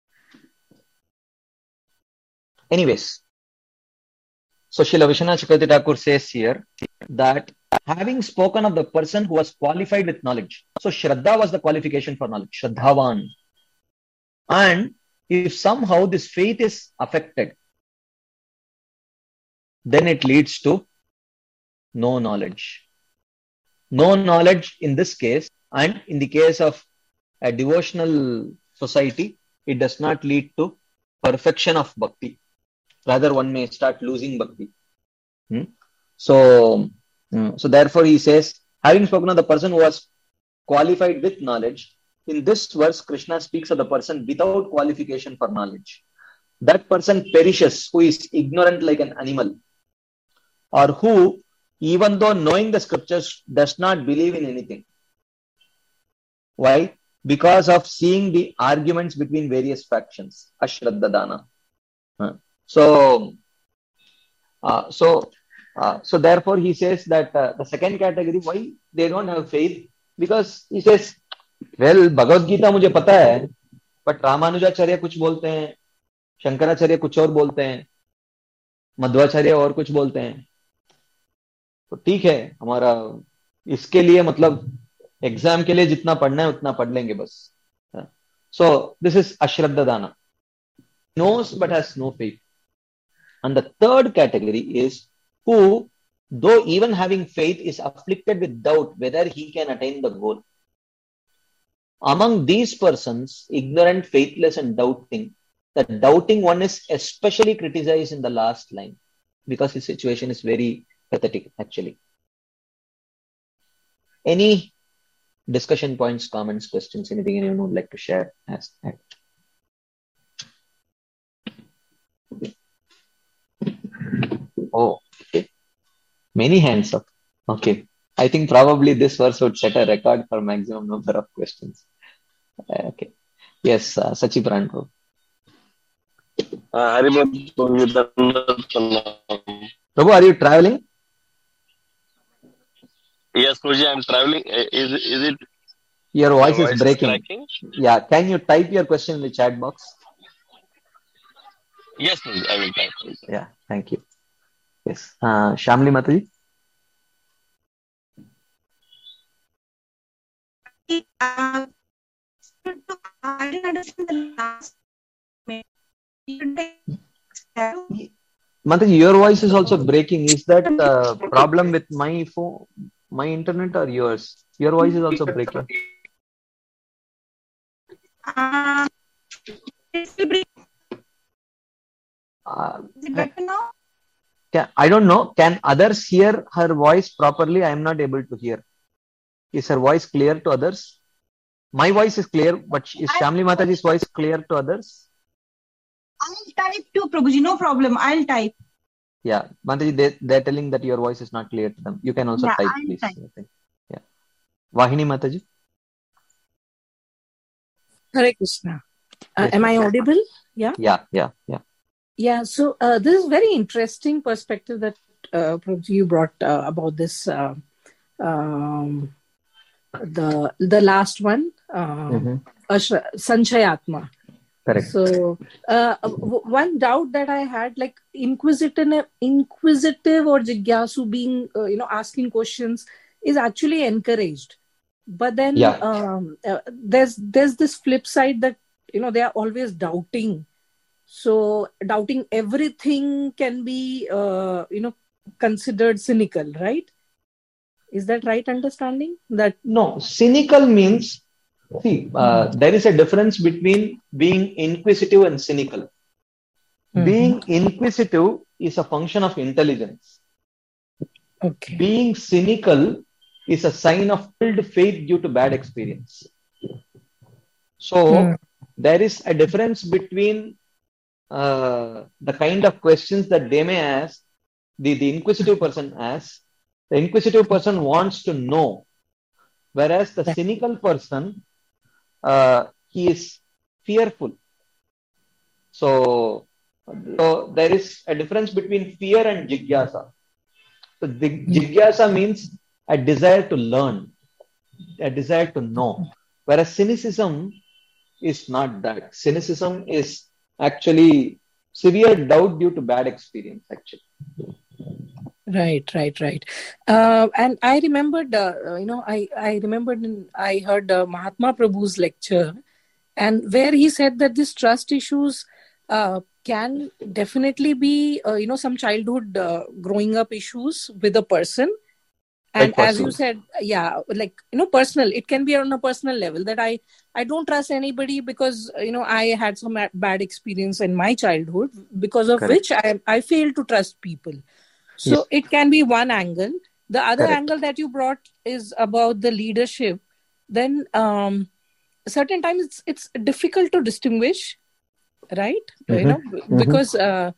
Anyways, so Srila Vishwanath Chakravarti Thakur says here that having spoken of the person who was qualified with knowledge, so Shraddha was the qualification for knowledge, Shraddhavan. And if somehow this faith is affected, then it leads to no knowledge. No knowledge in this case, and in the case of a devotional society, it does not lead to perfection of bhakti. Rather, one may start losing bhakti. Hmm? So, hmm, so therefore he says, having spoken of the person who was qualified with knowledge, in this verse, Krishna speaks of the person without qualification for knowledge. That person perishes, who is ignorant like an animal, or who, even though knowing the scriptures, does not believe in anything. Why? Because of seeing the arguments between various factions, ashraddadana. Huh. So, uh, so, uh, so therefore he says that uh, the second category, why they don't have faith? Because he says, well, Bhagavad Gita मुझे पता है, but Ramanujacharya कुछ बोलते हैं, शंकराचार्य कुछ और बोलते हैं, मध्वाचार्य और कुछ बोलते हैं. तो ठीक है, हमारा इसके लिए मतलब एग्जाम के लिए जितना पढ़ना है उतना पढ़ लेंगे बस. So this is ashraddadana, knows but has no faith. And the third category is who, though even having faith, is afflicted with doubt whether he can attain the goal. Among these persons, ignorant, faithless, and doubting, the doubting one is especially criticized in the last line because his situation is very pathetic, actually. Any discussion points, comments, questions, anything anyone would like to share? Ask that. Oh, okay. Many hands up. Okay. I think probably this verse would set a record for maximum number of questions. Uh, okay. Yes, uh, Sachi Pranko. Uh, Prabhu, are you traveling? Yes, Guruji, I am traveling. Is, is it? Your voice, voice is breaking. Is yeah, can you type your question in the chat box? Yes, Guruji, I will type. Yeah, thank you. Yes. Uh, Shamli Mataji? uh, I didn't understand the last minute. Mataji, your voice is also breaking. Is that uh, problem with my phone, my internet, or yours? Your voice is also breaking. Uh, it's breaking. Uh, Is it better now? can, I don't know. Can others hear her voice properly? I am not able to hear. Is her voice clear to others? My voice is clear, but is Shamli Mataji's voice clear to others? I'll type too, Prabhuji. No problem. I'll type. Yeah, Mataji, they, they're telling that your voice is not clear to them. You can also Yeah, type, I'll please. type. Okay. Yeah. Vahini Mataji? Hare Krishna. Uh, Yes, am I ma'am. audible? Yeah. Yeah, yeah, yeah. Yeah. So uh, this is very interesting perspective that uh, Prabhuji, you brought uh, about this. Uh, um, the the last one, um, Mm-hmm. Ashra, Sanchayatma. Correct. So uh, w- one doubt that I had, like inquisitive, inquisitive or jigyasu, being uh, you know asking questions is actually encouraged. But then Yeah. um, uh, there's there's this flip side that you know they are always doubting. So doubting everything can be uh, you know considered cynical, right? Is that right understanding? That No, cynical means, see, uh, there is a difference between being inquisitive and cynical. Mhm. Being inquisitive is a function of intelligence. Okay. Being cynical is a sign of filled faith due to bad experience. So Hmm. there is a difference between uh, the kind of questions that they may ask, the, the inquisitive person asks. The inquisitive person wants to know, whereas the That- cynical person, uh, he is fearful. So, so there is a difference between fear and jigyasa. So the jigyasa means a desire to learn, a desire to know, whereas cynicism is not that. Cynicism is actually severe doubt due to bad experience, actually. Right, right, right. Uh, and I remembered, uh, you know, I I remembered, in, I heard uh, Mahatma Prabhu's lecture, and where he said that these trust issues uh, can definitely be, uh, you know, some childhood uh, growing up issues with a person. And Quite as you possible. said, yeah, like, you know, personal, it can be on a personal level that I, I don't trust anybody because, you know, I had some a- bad experience in my childhood, because of Correct. which I, I failed to trust people. So Yes. it can be one angle. The other Correct. angle that you brought is about the leadership. Then um, certain times it's it's difficult to distinguish, right? You Mm-hmm. know, Mm-hmm. because uh,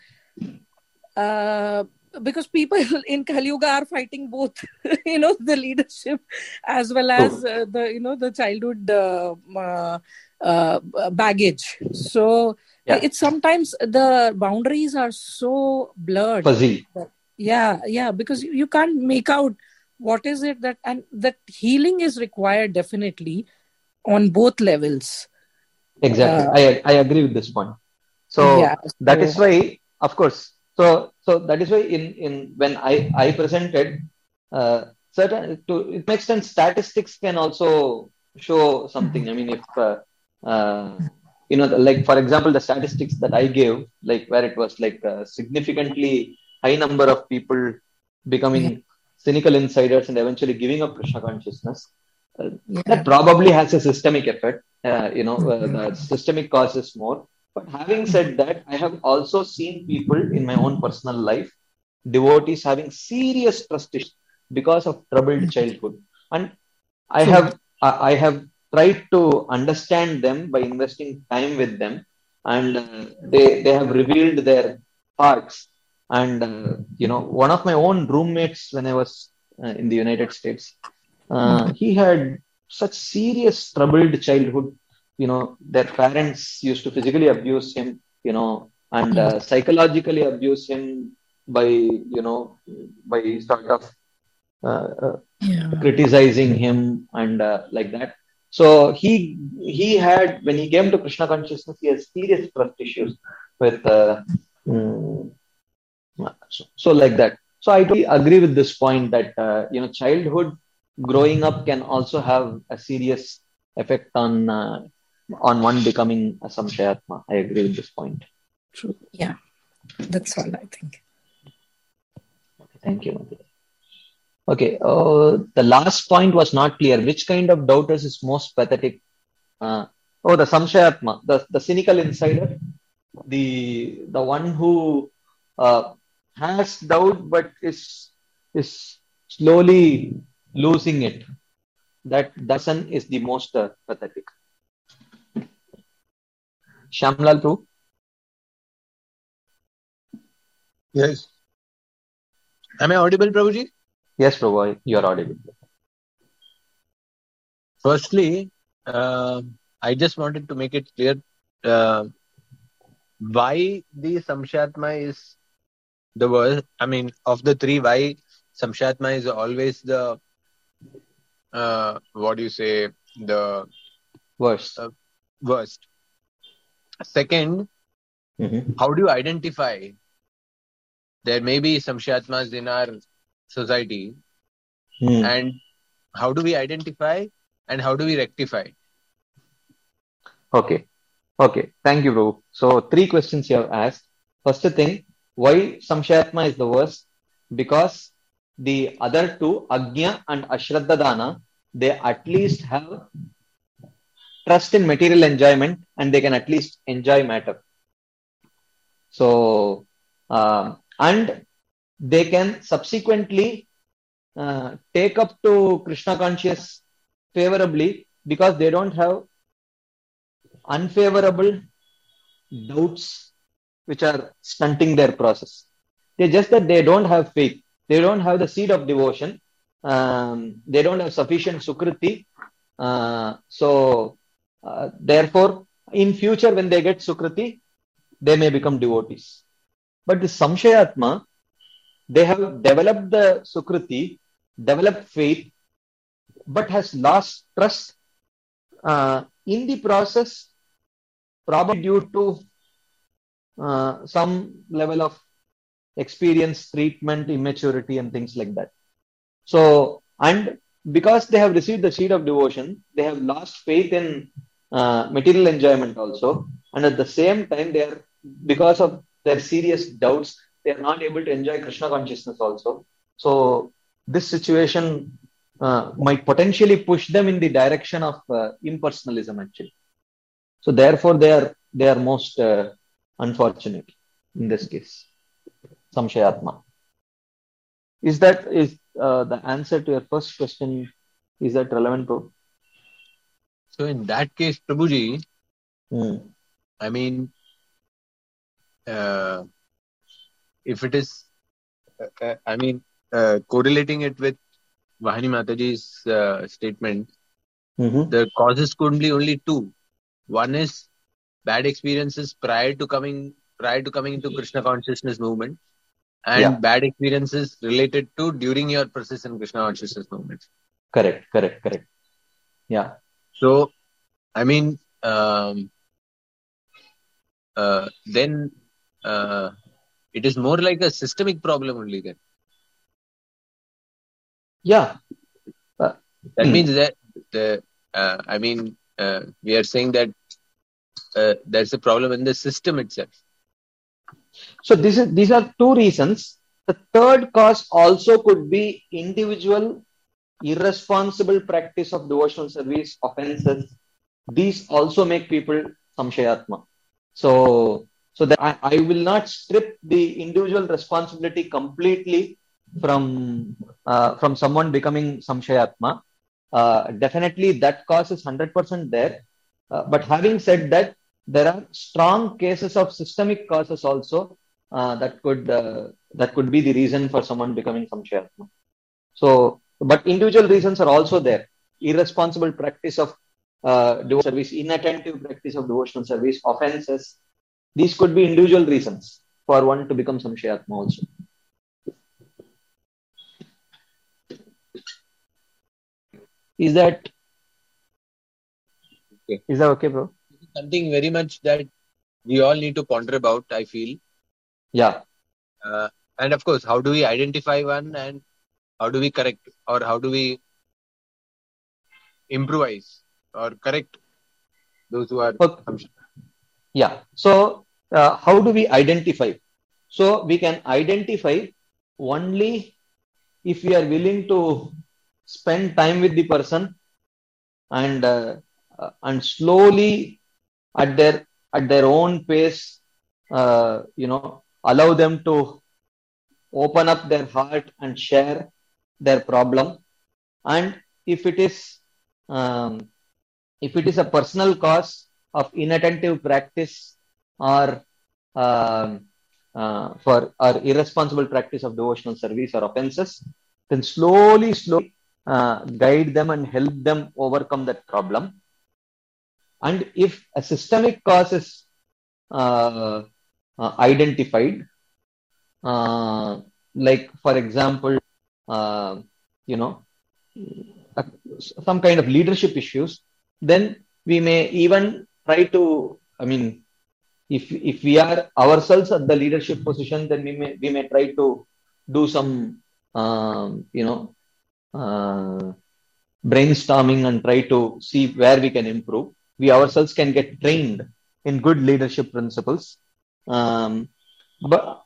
uh, because people in Kali Yuga are fighting both, you know, the leadership as well as True. uh, the you know the childhood uh, uh, uh, baggage. So Yeah. it's sometimes the boundaries are so blurred. Fuzzy. Yeah, yeah, because you, you can't make out what is it that, and that healing is required definitely on both levels. Exactly. Uh, I I agree with this point. yeah, So that is so why, of course. So so that is why in in when I I presented uh, certain, to an extent, statistics can also show something. I mean, if uh, uh, you know, the, like for example, the statistics that I gave, like where it was like a significantly high number of people yeah, becoming cynical insiders and eventually giving up Krishna consciousness. Uh, yeah. that probably has a systemic effect. Uh, you know, uh, the systemic causes more. But having said that, I have also seen people in my own personal life, devotees having serious trust issues because of troubled childhood, and I True. have I I have tried to understand them by investing time with them, and uh, they they have revealed their hearts. And uh, you know, one of my own roommates when I was uh, in the United States, uh, he had such serious troubled childhood. You know, their parents used to physically abuse him, you know, and uh, psychologically abuse him by, you know, by sort of uh, uh, Yeah. criticizing him and uh, like that. So he he had, when he came to Krishna consciousness, he has serious trust issues with uh, mm, so, so like that. So I totally agree with this point that uh, you know, childhood growing up can also have a serious effect on uh, on one becoming a Samshayatma. I agree with this point. True. Yeah. That's all I think. Thank you. Okay. Uh, the last point was not clear. Which kind of doubters is most pathetic? Uh, oh, the Samshayatma, the, the cynical insider, the the one who uh, has doubt but is is slowly losing it. That person is the most uh, pathetic. Shamlal Prabhu? Yes. Am I audible, Prabhuji? Yes, Prabhu, you are audible. Firstly, uh, I just wanted to make it clear uh, why the Samshatma is the worst. I mean, of the three, why Samshatma is always the, uh, what do you say, the Worst. uh, worst. Second, Mm-hmm. how do you identify? There may be Samshatmas in our society, Mm. and how do we identify and how do we rectify? Okay. Okay. Thank you, Prabhu. So, three questions you have asked. First thing, why Samshayatma is the worst? Because the other two, Agnya and Ashraddadana, they at least have trust in material enjoyment and they can at least enjoy matter. So, uh, and they can subsequently uh, take up to Krishna conscious favorably because they don't have unfavorable doubts which are stunting their process. They just that they don't have faith. They don't have the seed of devotion. Um, they don't have sufficient sukriti. Uh, so, uh, therefore, in future when they get sukriti, they may become devotees. But the Samshayatma, they have developed the sukriti, developed faith, but has lost trust uh, in the process, probably due to uh, some level of experience, treatment, immaturity, and things like that. So, and because they have received the seed of devotion, they have lost faith in uh, material enjoyment also. And at the same time, they are, because of their serious doubts, they are not able to enjoy Krishna consciousness also. So, this situation uh, might potentially push them in the direction of uh, impersonalism actually. So, therefore, they are they are most uh, unfortunate in this case. Samshayatma. Is that is uh, the answer to your first question? Is that relevant, bro? So in that case, Prabhuji, Hmm. I mean, uh, if it is, uh, uh, I mean, uh, correlating it with Vahini Mataji's uh, statement, Mm-hmm. the causes could be only two. One is bad experiences prior to coming prior to coming into Krishna consciousness movement, and Yeah. bad experiences related to during your process in Krishna consciousness movement. Correct, correct, correct. Yeah. So, I mean, um, uh, then uh, it is more like a systemic problem only then. Yeah. Uh, That hmm. means that the, uh, I mean, uh, we are saying that uh, there's a problem in the system itself. So this is these are two reasons. The third cause also could be individual irresponsible practice of devotional service offenses. These also make people samshayatma. So, so that I, I will not strip the individual responsibility completely from uh, from someone becoming samshayatma. Uh, definitely, that cause is one hundred percent there. Uh, but having said that, there are strong cases of systemic causes also uh, that could uh, that could be the reason for someone becoming samshayatma. So, but individual reasons are also there. Irresponsible practice of uh, devotional service, inattentive practice of devotional service, offenses. These could be individual reasons for one to become samshayatma also. Is that Okay. is that okay, bro? Something very much that we all need to ponder about, I feel. Yeah. Uh, and of course, how do we identify one and how do we correct or how do we improvise? or correct those who are. Okay. Yeah. So uh, how do we identify? So we can identify only if we are willing to spend time with the person and uh, uh, and slowly at their at their own pace, uh, you know, allow them to open up their heart and share their problem. And if it is um, if it is a personal cause of inattentive practice or um, uh, for or irresponsible practice of devotional service or offenses, then slowly, slowly uh, guide them and help them overcome that problem. And if a systemic cause is uh, uh, identified, uh, like for example, uh, you know, uh, some kind of leadership issues, then we may even try to, I mean, if if we are ourselves at the leadership position, then we may we may try to do some, um, you know, uh, brainstorming and try to see where we can improve. We ourselves can get trained in good leadership principles. Um, but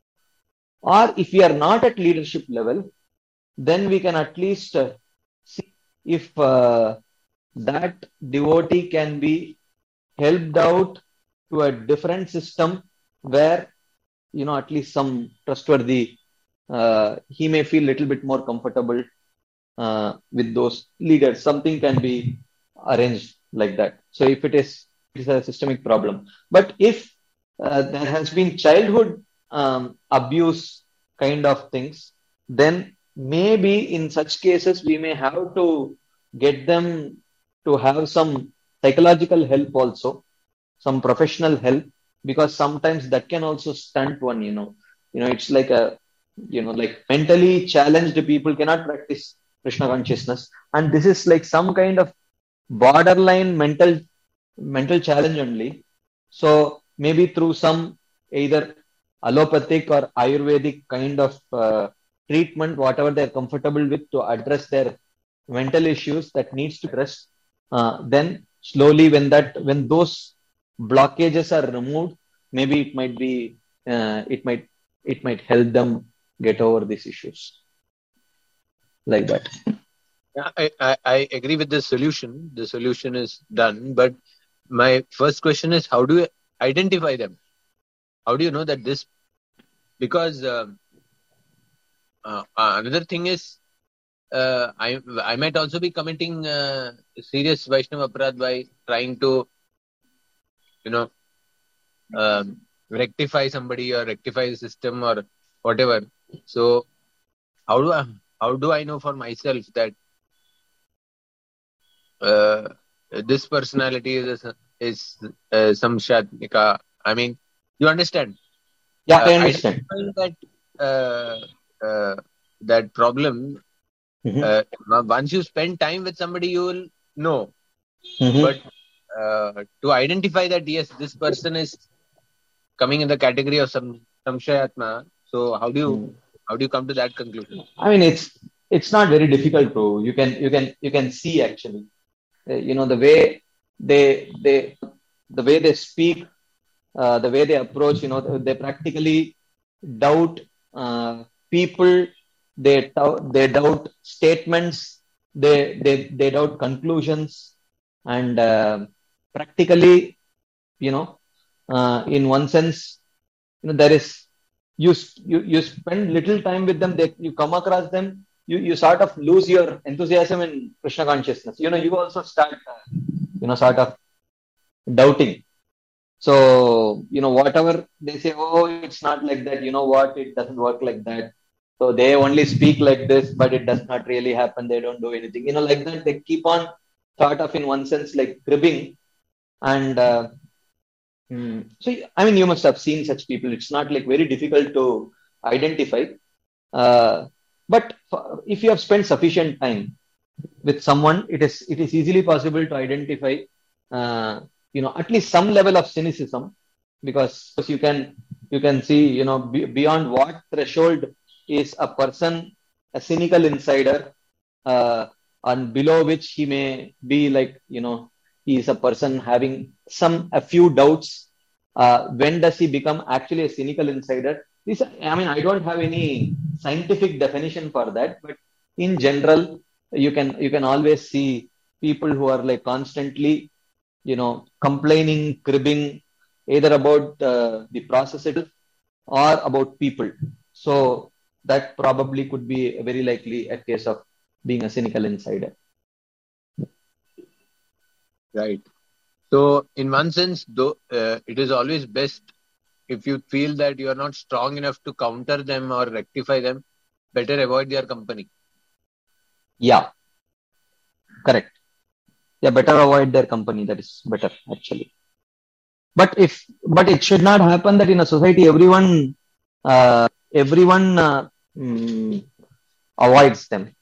or if we are not at leadership level, then we can at least uh, see if uh, that devotee can be helped out to a different system where, you know, at least some trustworthy, uh, he may feel a little bit more comfortable uh, with those leaders. Something can be arranged like that. So if it is, it is a systemic problem. But if uh, there has been childhood um, abuse kind of things, then maybe in such cases we may have to get them to have some psychological help also, some professional help, because sometimes that can also stunt one, you know. You know, it's like a, you know, like mentally challenged people cannot practice Krishna consciousness. And this is like some kind of borderline mental mental challenge only. So maybe through some either allopathic or Ayurvedic kind of uh, treatment, whatever they're comfortable with to address their mental issues that needs to rest. Uh, then slowly, when that when those blockages are removed, maybe it might be uh, it might it might help them get over these issues like that. Yeah, I, I, I agree with the solution. The solution is done. But my first question is, how do you identify them? How do you know that this? Because uh, uh, another thing is, uh, I I might also be committing uh, serious Vaishnava aparadh by trying to, you know, um, rectify somebody or rectify the system or whatever. So how do I how do I know for myself that uh, this personality is is uh, samshatmika? I mean, you understand? Yeah, Uh, I understand. That uh, uh, that problem. Mm-hmm. Uh, once you spend time with somebody, you will know. Mm-hmm. But uh, to identify that, yes, this person is coming in the category of some samshayatma. So how do you mm. how do you come to that conclusion? I mean, it's it's not very difficult to you can you can you can see actually, uh, you know, the way they they the way they speak, uh, the way they approach, you know, they practically doubt uh, people. They they doubt statements. They they they doubt conclusions, and uh, practically, you know, uh, in one sense, you know, there is you you you spend little time with them. They you come across them. You you sort of lose your enthusiasm in Krishna consciousness. You know, you also start, uh, you know, sort of doubting. So you know, whatever they say, oh, it's not like that. You know what? It doesn't work like that. So they only speak like this, but it does not really happen. They don't do anything. You know, like that, they keep on sort of in one sense like cribbing. And uh, hmm, so, I mean, you must have seen such people. It's not like very difficult to identify. Uh, but for, if you have spent sufficient time with someone, it is it is easily possible to identify, uh, you know, at least some level of cynicism, because you can you can see, you know, be, beyond what threshold is a person a cynical insider, uh, and below which he may be like, you know, he is a person having some, a few doubts. Uh, when does he become actually a cynical insider? This, I mean, I don't have any scientific definition for that, but in general, you can, you can always see people who are like constantly, you know, complaining, cribbing, either about uh, the process itself or about people. So that probably could be very likely a case of being a cynical insider. Right. So, in one sense, though, uh, it is always best if you feel that you are not strong enough to counter them or rectify them, better avoid their company. Yeah, correct. Yeah, better avoid their company. That is better, actually. But if, but it should not happen that in a society everyone, uh, everyone uh, mm, avoids them.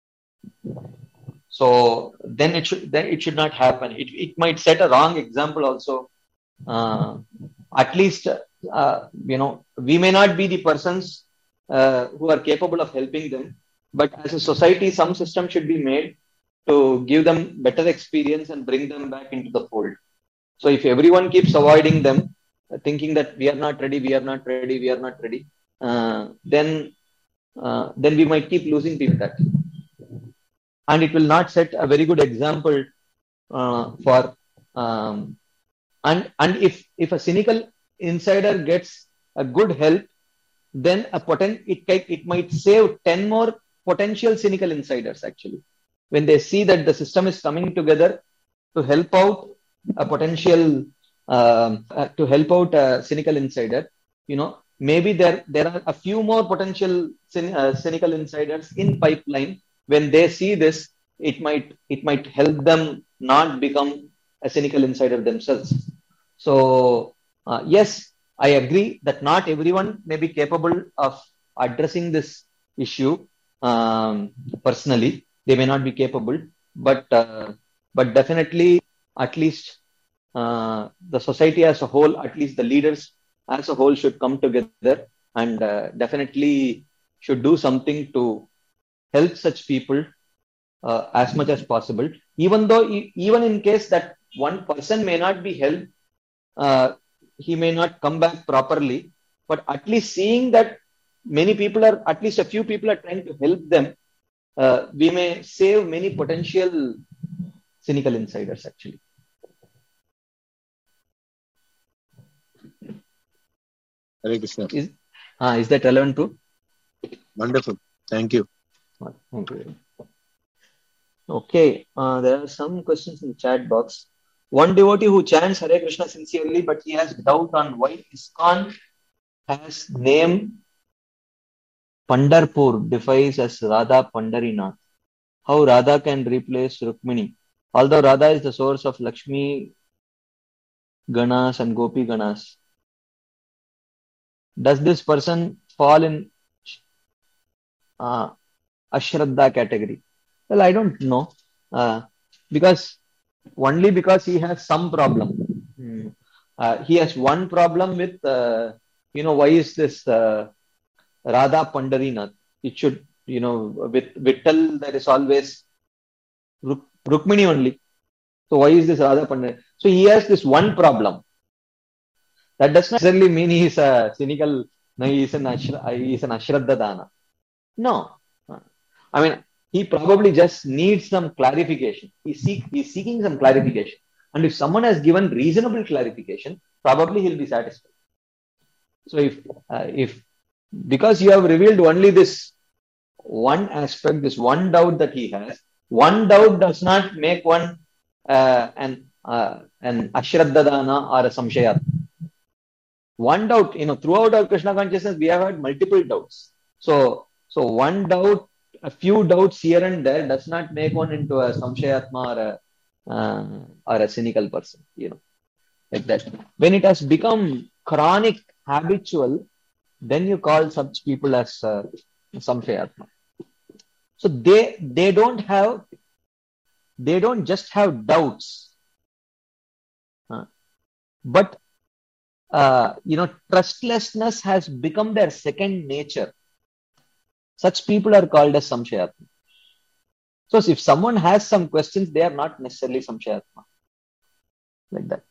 So then it should, then it should not happen. It it might set a wrong example also. Uh, at least, uh, you know, we may not be the persons uh, who are capable of helping them, but as a society, some system should be made to give them better experience and bring them back into the fold. So if everyone keeps avoiding them, uh, thinking that we are not ready, we are not ready, we are not ready, uh, then uh, then we might keep losing people that, and it will not set a very good example uh, for. Um, and and if if a cynical insider gets a good help, then a potent it it might save ten more potential cynical insiders actually, when they see that the system is coming together to help out a potential um, uh, to help out a cynical insider. You know, maybe there there are a few more potential cyn, uh, cynical insiders in pipeline. When they see this, it might it might help them not become a cynical insider themselves. So uh, yes, I agree that not everyone may be capable of addressing this issue um, personally. They may not be capable, but uh, but definitely, at least uh, the society as a whole, at least the leaders as a whole, should come together and uh, definitely should do something to help such people uh, as much as possible. Even though, e- even in case that one person may not be helped, uh, he may not come back properly, but at least seeing that many people are, at least a few people are trying to help them, uh, we may save many potential cynical insiders actually. Hare Krishna. Is, uh, is that relevant too? Wonderful. Thank you. Uh, Thank you. Okay, uh, there are some questions in the chat box. One devotee who chants Hare Krishna sincerely, but he has doubt on why ISKCON has name Pandarpur defies as Radha Pandarinath. How Radha can replace Rukmini? Although Radha is the source of Lakshmi Ganas and Gopi Ganas. Does this person fall in uh, Ashraddha category? Well, I don't know. Uh, because only because he has some problem. Hmm. Uh, he has one problem with, uh, you know, why is this uh, Radha Pandarinath? It should, you know, with Vittal, there is always Ruk- Rukmini only. So why is this Radha Pandarinath? So he has this one problem. That does not necessarily mean he is a cynical, no, he is an, ashra, he is an Ashraddha Dana. No. I mean, he probably just needs some clarification. He seek, he's seeking some clarification. And if someone has given reasonable clarification, probably he'll be satisfied. So if, uh, if, because you have revealed only this one aspect, this one doubt that he has, one doubt does not make one uh, an, uh, an Ashraddha Dana or a Samshayat. One doubt, you know, throughout our Krishna consciousness, we have had multiple doubts. So, so one doubt, a few doubts here and there does not make one into a Samshayatma or a, uh, or a cynical person, you know, like that. When it has become chronic, habitual, then you call such people as uh, Samshayatma. So they, they don't have, they don't just have doubts, uh, but Uh, you know, trustlessness has become their second nature. Such people are called as Samshayatma. So if someone has some questions, they are not necessarily Samshayatma. Like that.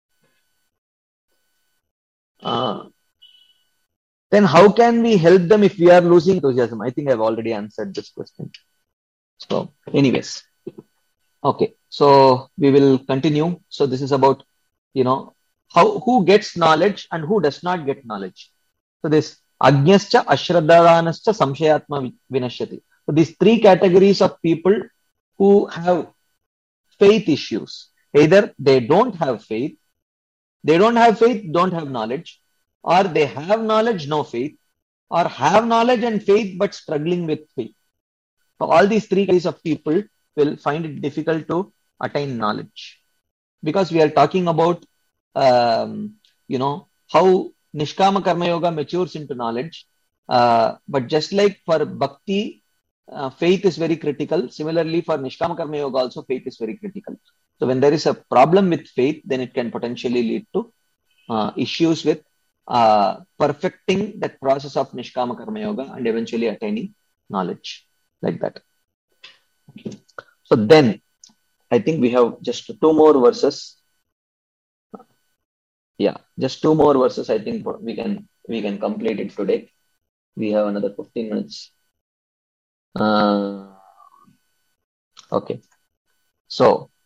Uh, then how can we help them if we are losing enthusiasm? I think I've already answered this question. So anyways. Okay. So we will continue. So this is about, you know, how who gets knowledge and who does not get knowledge. So this Ajñascha, Ashraddhavanascha, Samshayatma Vinashyati. So these three categories of people who have faith issues. Either they don't have faith, they don't have faith, don't have knowledge, or they have knowledge, no faith, or have knowledge and faith but struggling with faith. So all these three kinds of people will find it difficult to attain knowledge. Because we are talking about, um, you know, how Nishkama Karma Yoga matures into knowledge. Uh, but just like for Bhakti, uh, faith is very critical. Similarly, for Nishkama Karma Yoga also, faith is very critical. So when there is a problem with faith, then it can potentially lead to uh, issues with uh, perfecting that process of Nishkama Karma Yoga and eventually attaining knowledge. Like that. So then, I think we have just two more verses. Yeah, just two more verses. I think we can we can complete it today. We have another fifteen minutes. Uh, okay. So,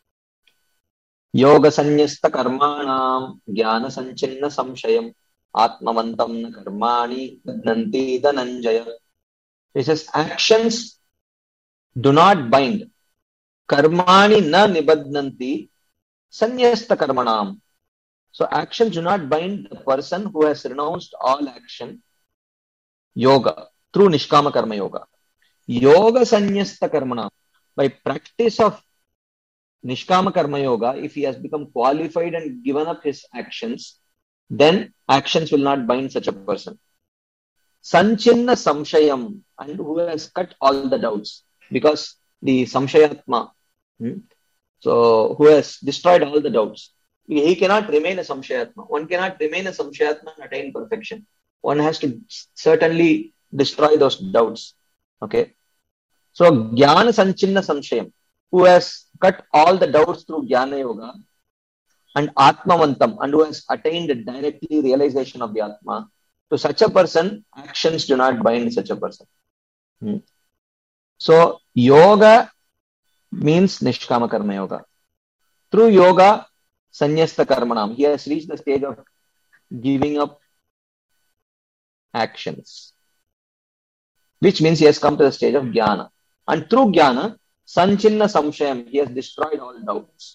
Yoga Sanyasta Karmanam Jnana Sanchinna Samshayam Atmavantam Karmani Nanti Dhananjaya. It says actions do not bind. Karmani na nibadnanti sanyasta karmanam. So actions do not bind the person who has renounced all action. Yoga, through Nishkama Karma Yoga. Yoga sanyasta karmanam. By practice of Nishkama Karma Yoga, if he has become qualified and given up his actions, then actions will not bind such a person. Sanchinna samshayam, and who has cut all the doubts. Because the Samshayatma, hmm, so who has destroyed all the doubts, he cannot remain a Samshayatma. One cannot remain a Samshayatma and attain perfection. One has to certainly destroy those doubts. Okay. So Jnana Sanchinna Samshayam, who has cut all the doubts through Jnana Yoga, and Atmavantam, and who has attained directly realization of the Atma. To such a person, actions do not bind such a person. Hmm. So, yoga means Nishkama Karma Yoga. Through yoga, Sanyasta Karmanam, he has reached the stage of giving up actions, which means he has come to the stage of Jnana. And through Jnana, Sanchinna Samshayam, he has destroyed all doubts.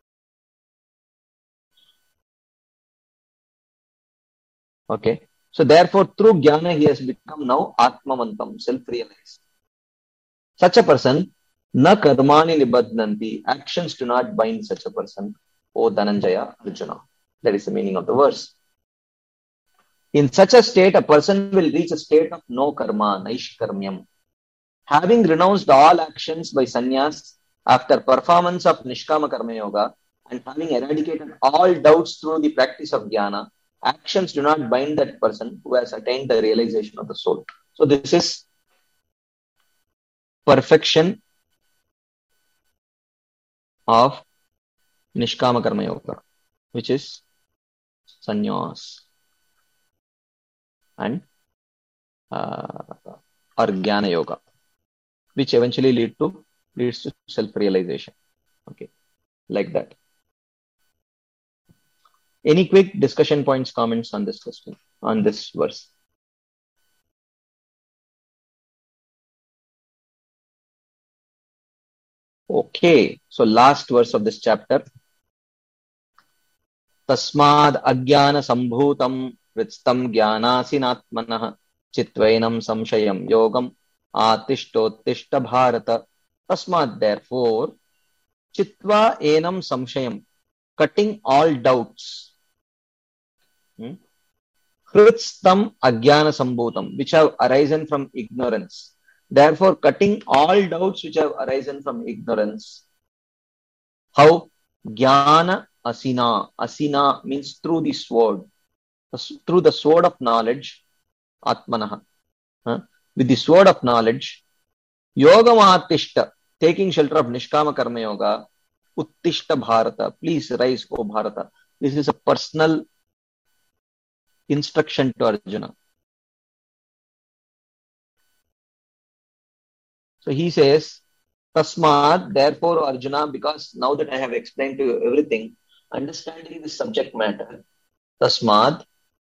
Okay. So, therefore, through Jnana, he has become now Atmavantam, self-realized. Such a person, na karmani nibadnanti, actions do not bind such a person. O Dhananjaya Arjuna. That is the meaning of the verse. In such a state, a person will reach a state of no karma, naishkarmyam. Having renounced all actions by sannyas after performance of Nishkama Karma Yoga and having eradicated all doubts through the practice of Jnana, actions do not bind that person who has attained the realization of the soul. So this is perfection of Nishkama Karma Yoga, which is sannyas and uh, or Jnana Yoga, which eventually lead to leads to self-realization. Okay, like that. Any quick discussion points, comments on this question, on this verse? Okay, so last verse of this chapter. Tasmad ajnana sambhutam vritstam jnanasinatmanah chitvainam samshayam yogam atishtottishta bharata. Tasmad, therefore, chitva enam samshayam, cutting all doubts. Hmm? Vritstam ajnana sambhutam, which have arisen from ignorance. Therefore, cutting all doubts which have arisen from ignorance. How? Jnana asina. Asina means through the sword. Through the sword of knowledge. Atmanaha. Huh? With the sword of knowledge. Yogamatishta. taking shelter of Nishkama Karma Yoga, Uttishta Bharata, please rise, O Bharata. This is a personal instruction to Arjuna. So he says, Tasmad, therefore, Arjuna, because now that I have explained to you everything, understanding the subject matter, Tasmad,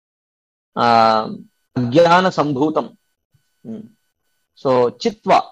um, Jnana Sambhutam. Hmm. So, Chitva,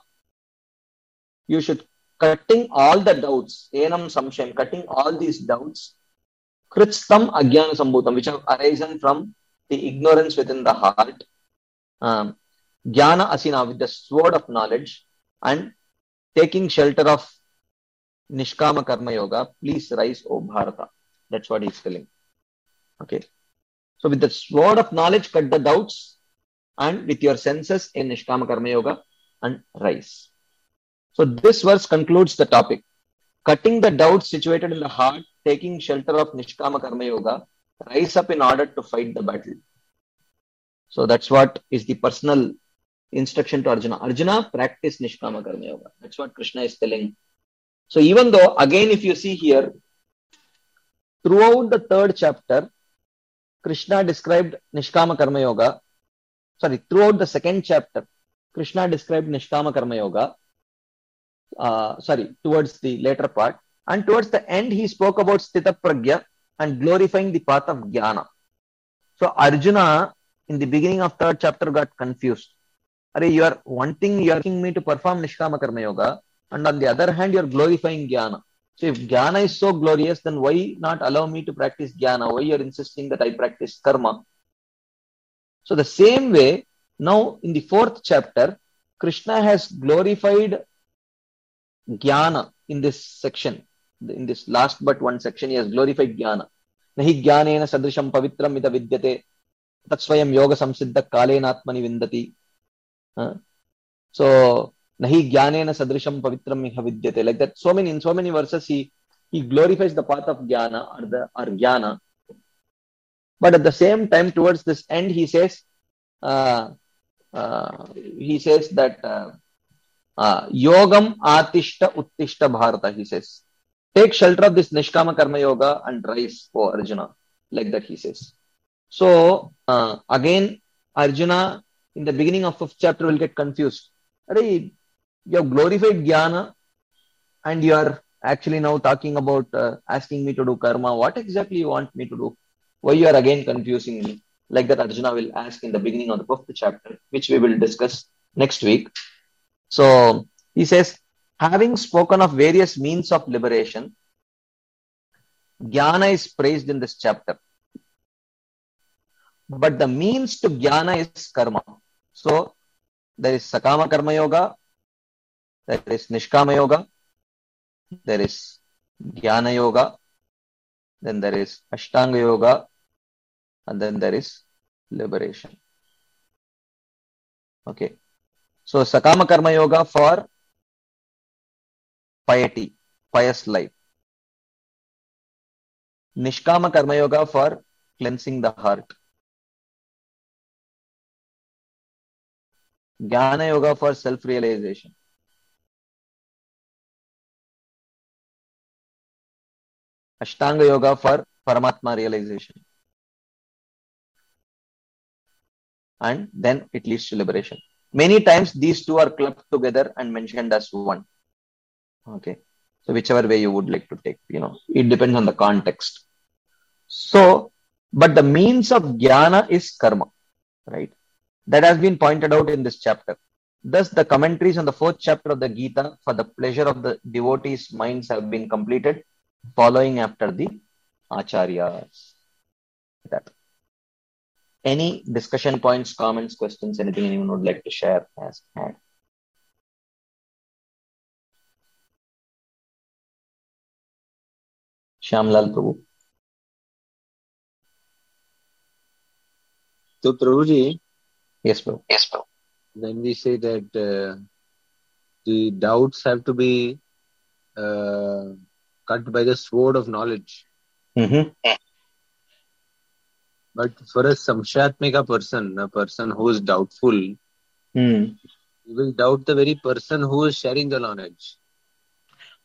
you should, cutting all the doubts, Enam Samshayam, cutting all these doubts, Kritstam Ajnana Sambhutam, which have arisen from the ignorance within the heart, um, Jnana Asina, with the sword of knowledge, and taking shelter of Nishkama Karma Yoga, please rise, O Bharata. That's what he's telling. Okay. So with the sword of knowledge, cut the doubts, and with your senses in Nishkama Karma Yoga, and rise. So this verse concludes the topic. Cutting the doubts situated in the heart, taking shelter of Nishkama Karma Yoga, rise up in order to fight the battle. So that's what is the personal instruction to Arjuna. Arjuna, practice Nishkama Karma Yoga. That's what Krishna is telling. So even though, again, if you see here, throughout the third chapter, Krishna described Nishkama Karma Yoga. Sorry, throughout the second chapter, Krishna described Nishkama Karma Yoga. Uh, sorry, towards the later part. And towards the end, he spoke about Sthita Pragya and glorifying the path of Jnana. So Arjuna, in the beginning of third chapter, got confused. Are you are wanting, you are asking me to perform Nishkama Karma Yoga, and on the other hand, you are glorifying Jnana. So if Jnana is so glorious, then why not allow me to practice Jnana? Why you are insisting that I practice Karma? So the same way, now in the fourth chapter, Krishna has glorified Jnana in this section. In this last but one section, he has glorified Jnana. Nahi jnanena sadrisham pavitram ida vidyate tatsvayam yoga samsiddha kalena atmani vindati. Uh, so, nahi jnanena sadrisham pavitram iha vidyate. Like that, so many, in so many verses, he, he glorifies the path of Jnana or the or Jnana. But at the same time, towards this end, he says, uh, uh, he says that uh, uh, Yogam Atishta Uttishta Bharata, he says. Take shelter of this Nishkama Karma Yoga and rise, O Arjuna. Like that he says. So, uh, again, Arjuna, in the beginning of fifth chapter, will get confused. You have glorified Jnana and you are actually now talking about uh, asking me to do karma. What exactly you want me to do? Why you are again confusing me? Like that Arjuna will ask in the beginning of the fifth chapter, which we will discuss next week. So, he says, having spoken of various means of liberation, Jnana is praised in this chapter. But the means to Jnana is karma. So, there is Sakama Karma Yoga, there is Nishkama Yoga, there is Jnana Yoga, then there is Ashtanga Yoga, and then there is liberation. Okay. So, Sakama Karma Yoga for piety, pious life. Nishkama Karma Yoga for cleansing the heart. Jnana Yoga for self-realization. Ashtanga Yoga for Paramatma realization. And then it leads to liberation. Many times these two are clubbed together and mentioned as one. Okay. So whichever way you would like to take, you know, it depends on the context. So, but the means of Jnana is karma, right? That has been pointed out in this chapter. Thus, the commentaries on the fourth chapter of the Gita for the pleasure of the devotees' minds have been completed, following after the Acharyas. That. Any discussion points, comments, questions, anything anyone would like to share as had? Shyamlal Prabhu. So, Prabhuji, Yes, Prabhu. Yes, Prabhu. When we say that uh, the doubts have to be uh, cut by the sword of knowledge. Mm-hmm. But for a samshyatmika person, a person who is doubtful, Mm. he will doubt the very person who is sharing the knowledge.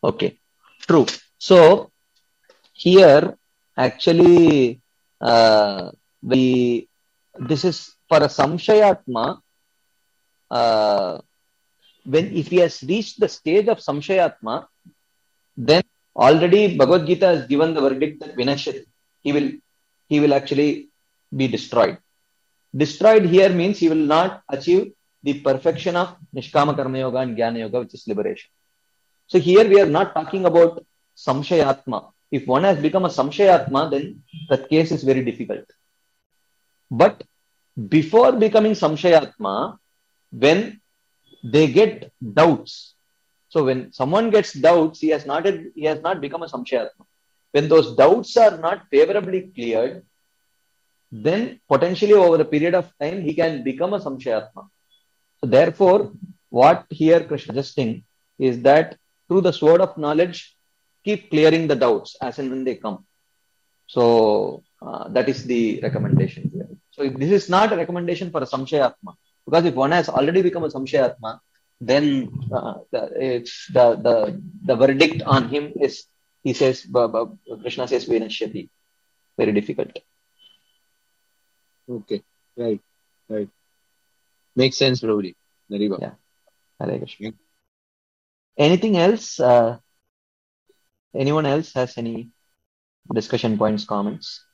Okay, true. So here, actually, uh, we this is for a samshayatma. Uh, when if he has reached the stage of samshayatma, then already Bhagavad Gita has given the verdict that vinashyati. He will he will actually be destroyed. Destroyed here means he will not achieve the perfection of Nishkama Karma Yoga and Jnana Yoga, which is liberation. So here we are not talking about Samshayatma. If one has become a Samshayatma, then that case is very difficult. But before becoming Samshayatma, when they get doubts, so when someone gets doubts, he has not he has not become a Samshayatma. When those doubts are not favorably cleared, then potentially over a period of time, he can become a Samshayatma. So therefore, what here Krishna is suggesting is that through the sword of knowledge, keep clearing the doubts as and when they come. So uh, that is the recommendation here. So this is not a recommendation for a Samshayatma, because if one has already become a Samshayatma, then uh, the, it's the, the the verdict on him is, he says, Krishna says, Vinashyati. Very difficult. Okay, right, right. Makes sense, Prabhuji. Very well. Yeah. Hare Krishna. Anything else? Uh, anyone else has any discussion points, comments?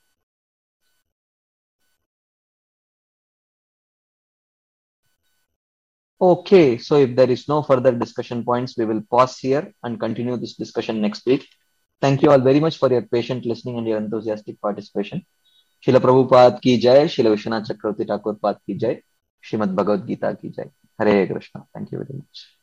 Okay, so if there is no further discussion points, we will pause here and continue this discussion next week. Thank you all very much for your patient listening and your enthusiastic participation. Srila Prabhupada ki jai, Srila Vishwanath Chakravarti Thakur Pad ki jai, Srimad Bhagavad Gita ki jai. Hare Krishna. Thank you very much.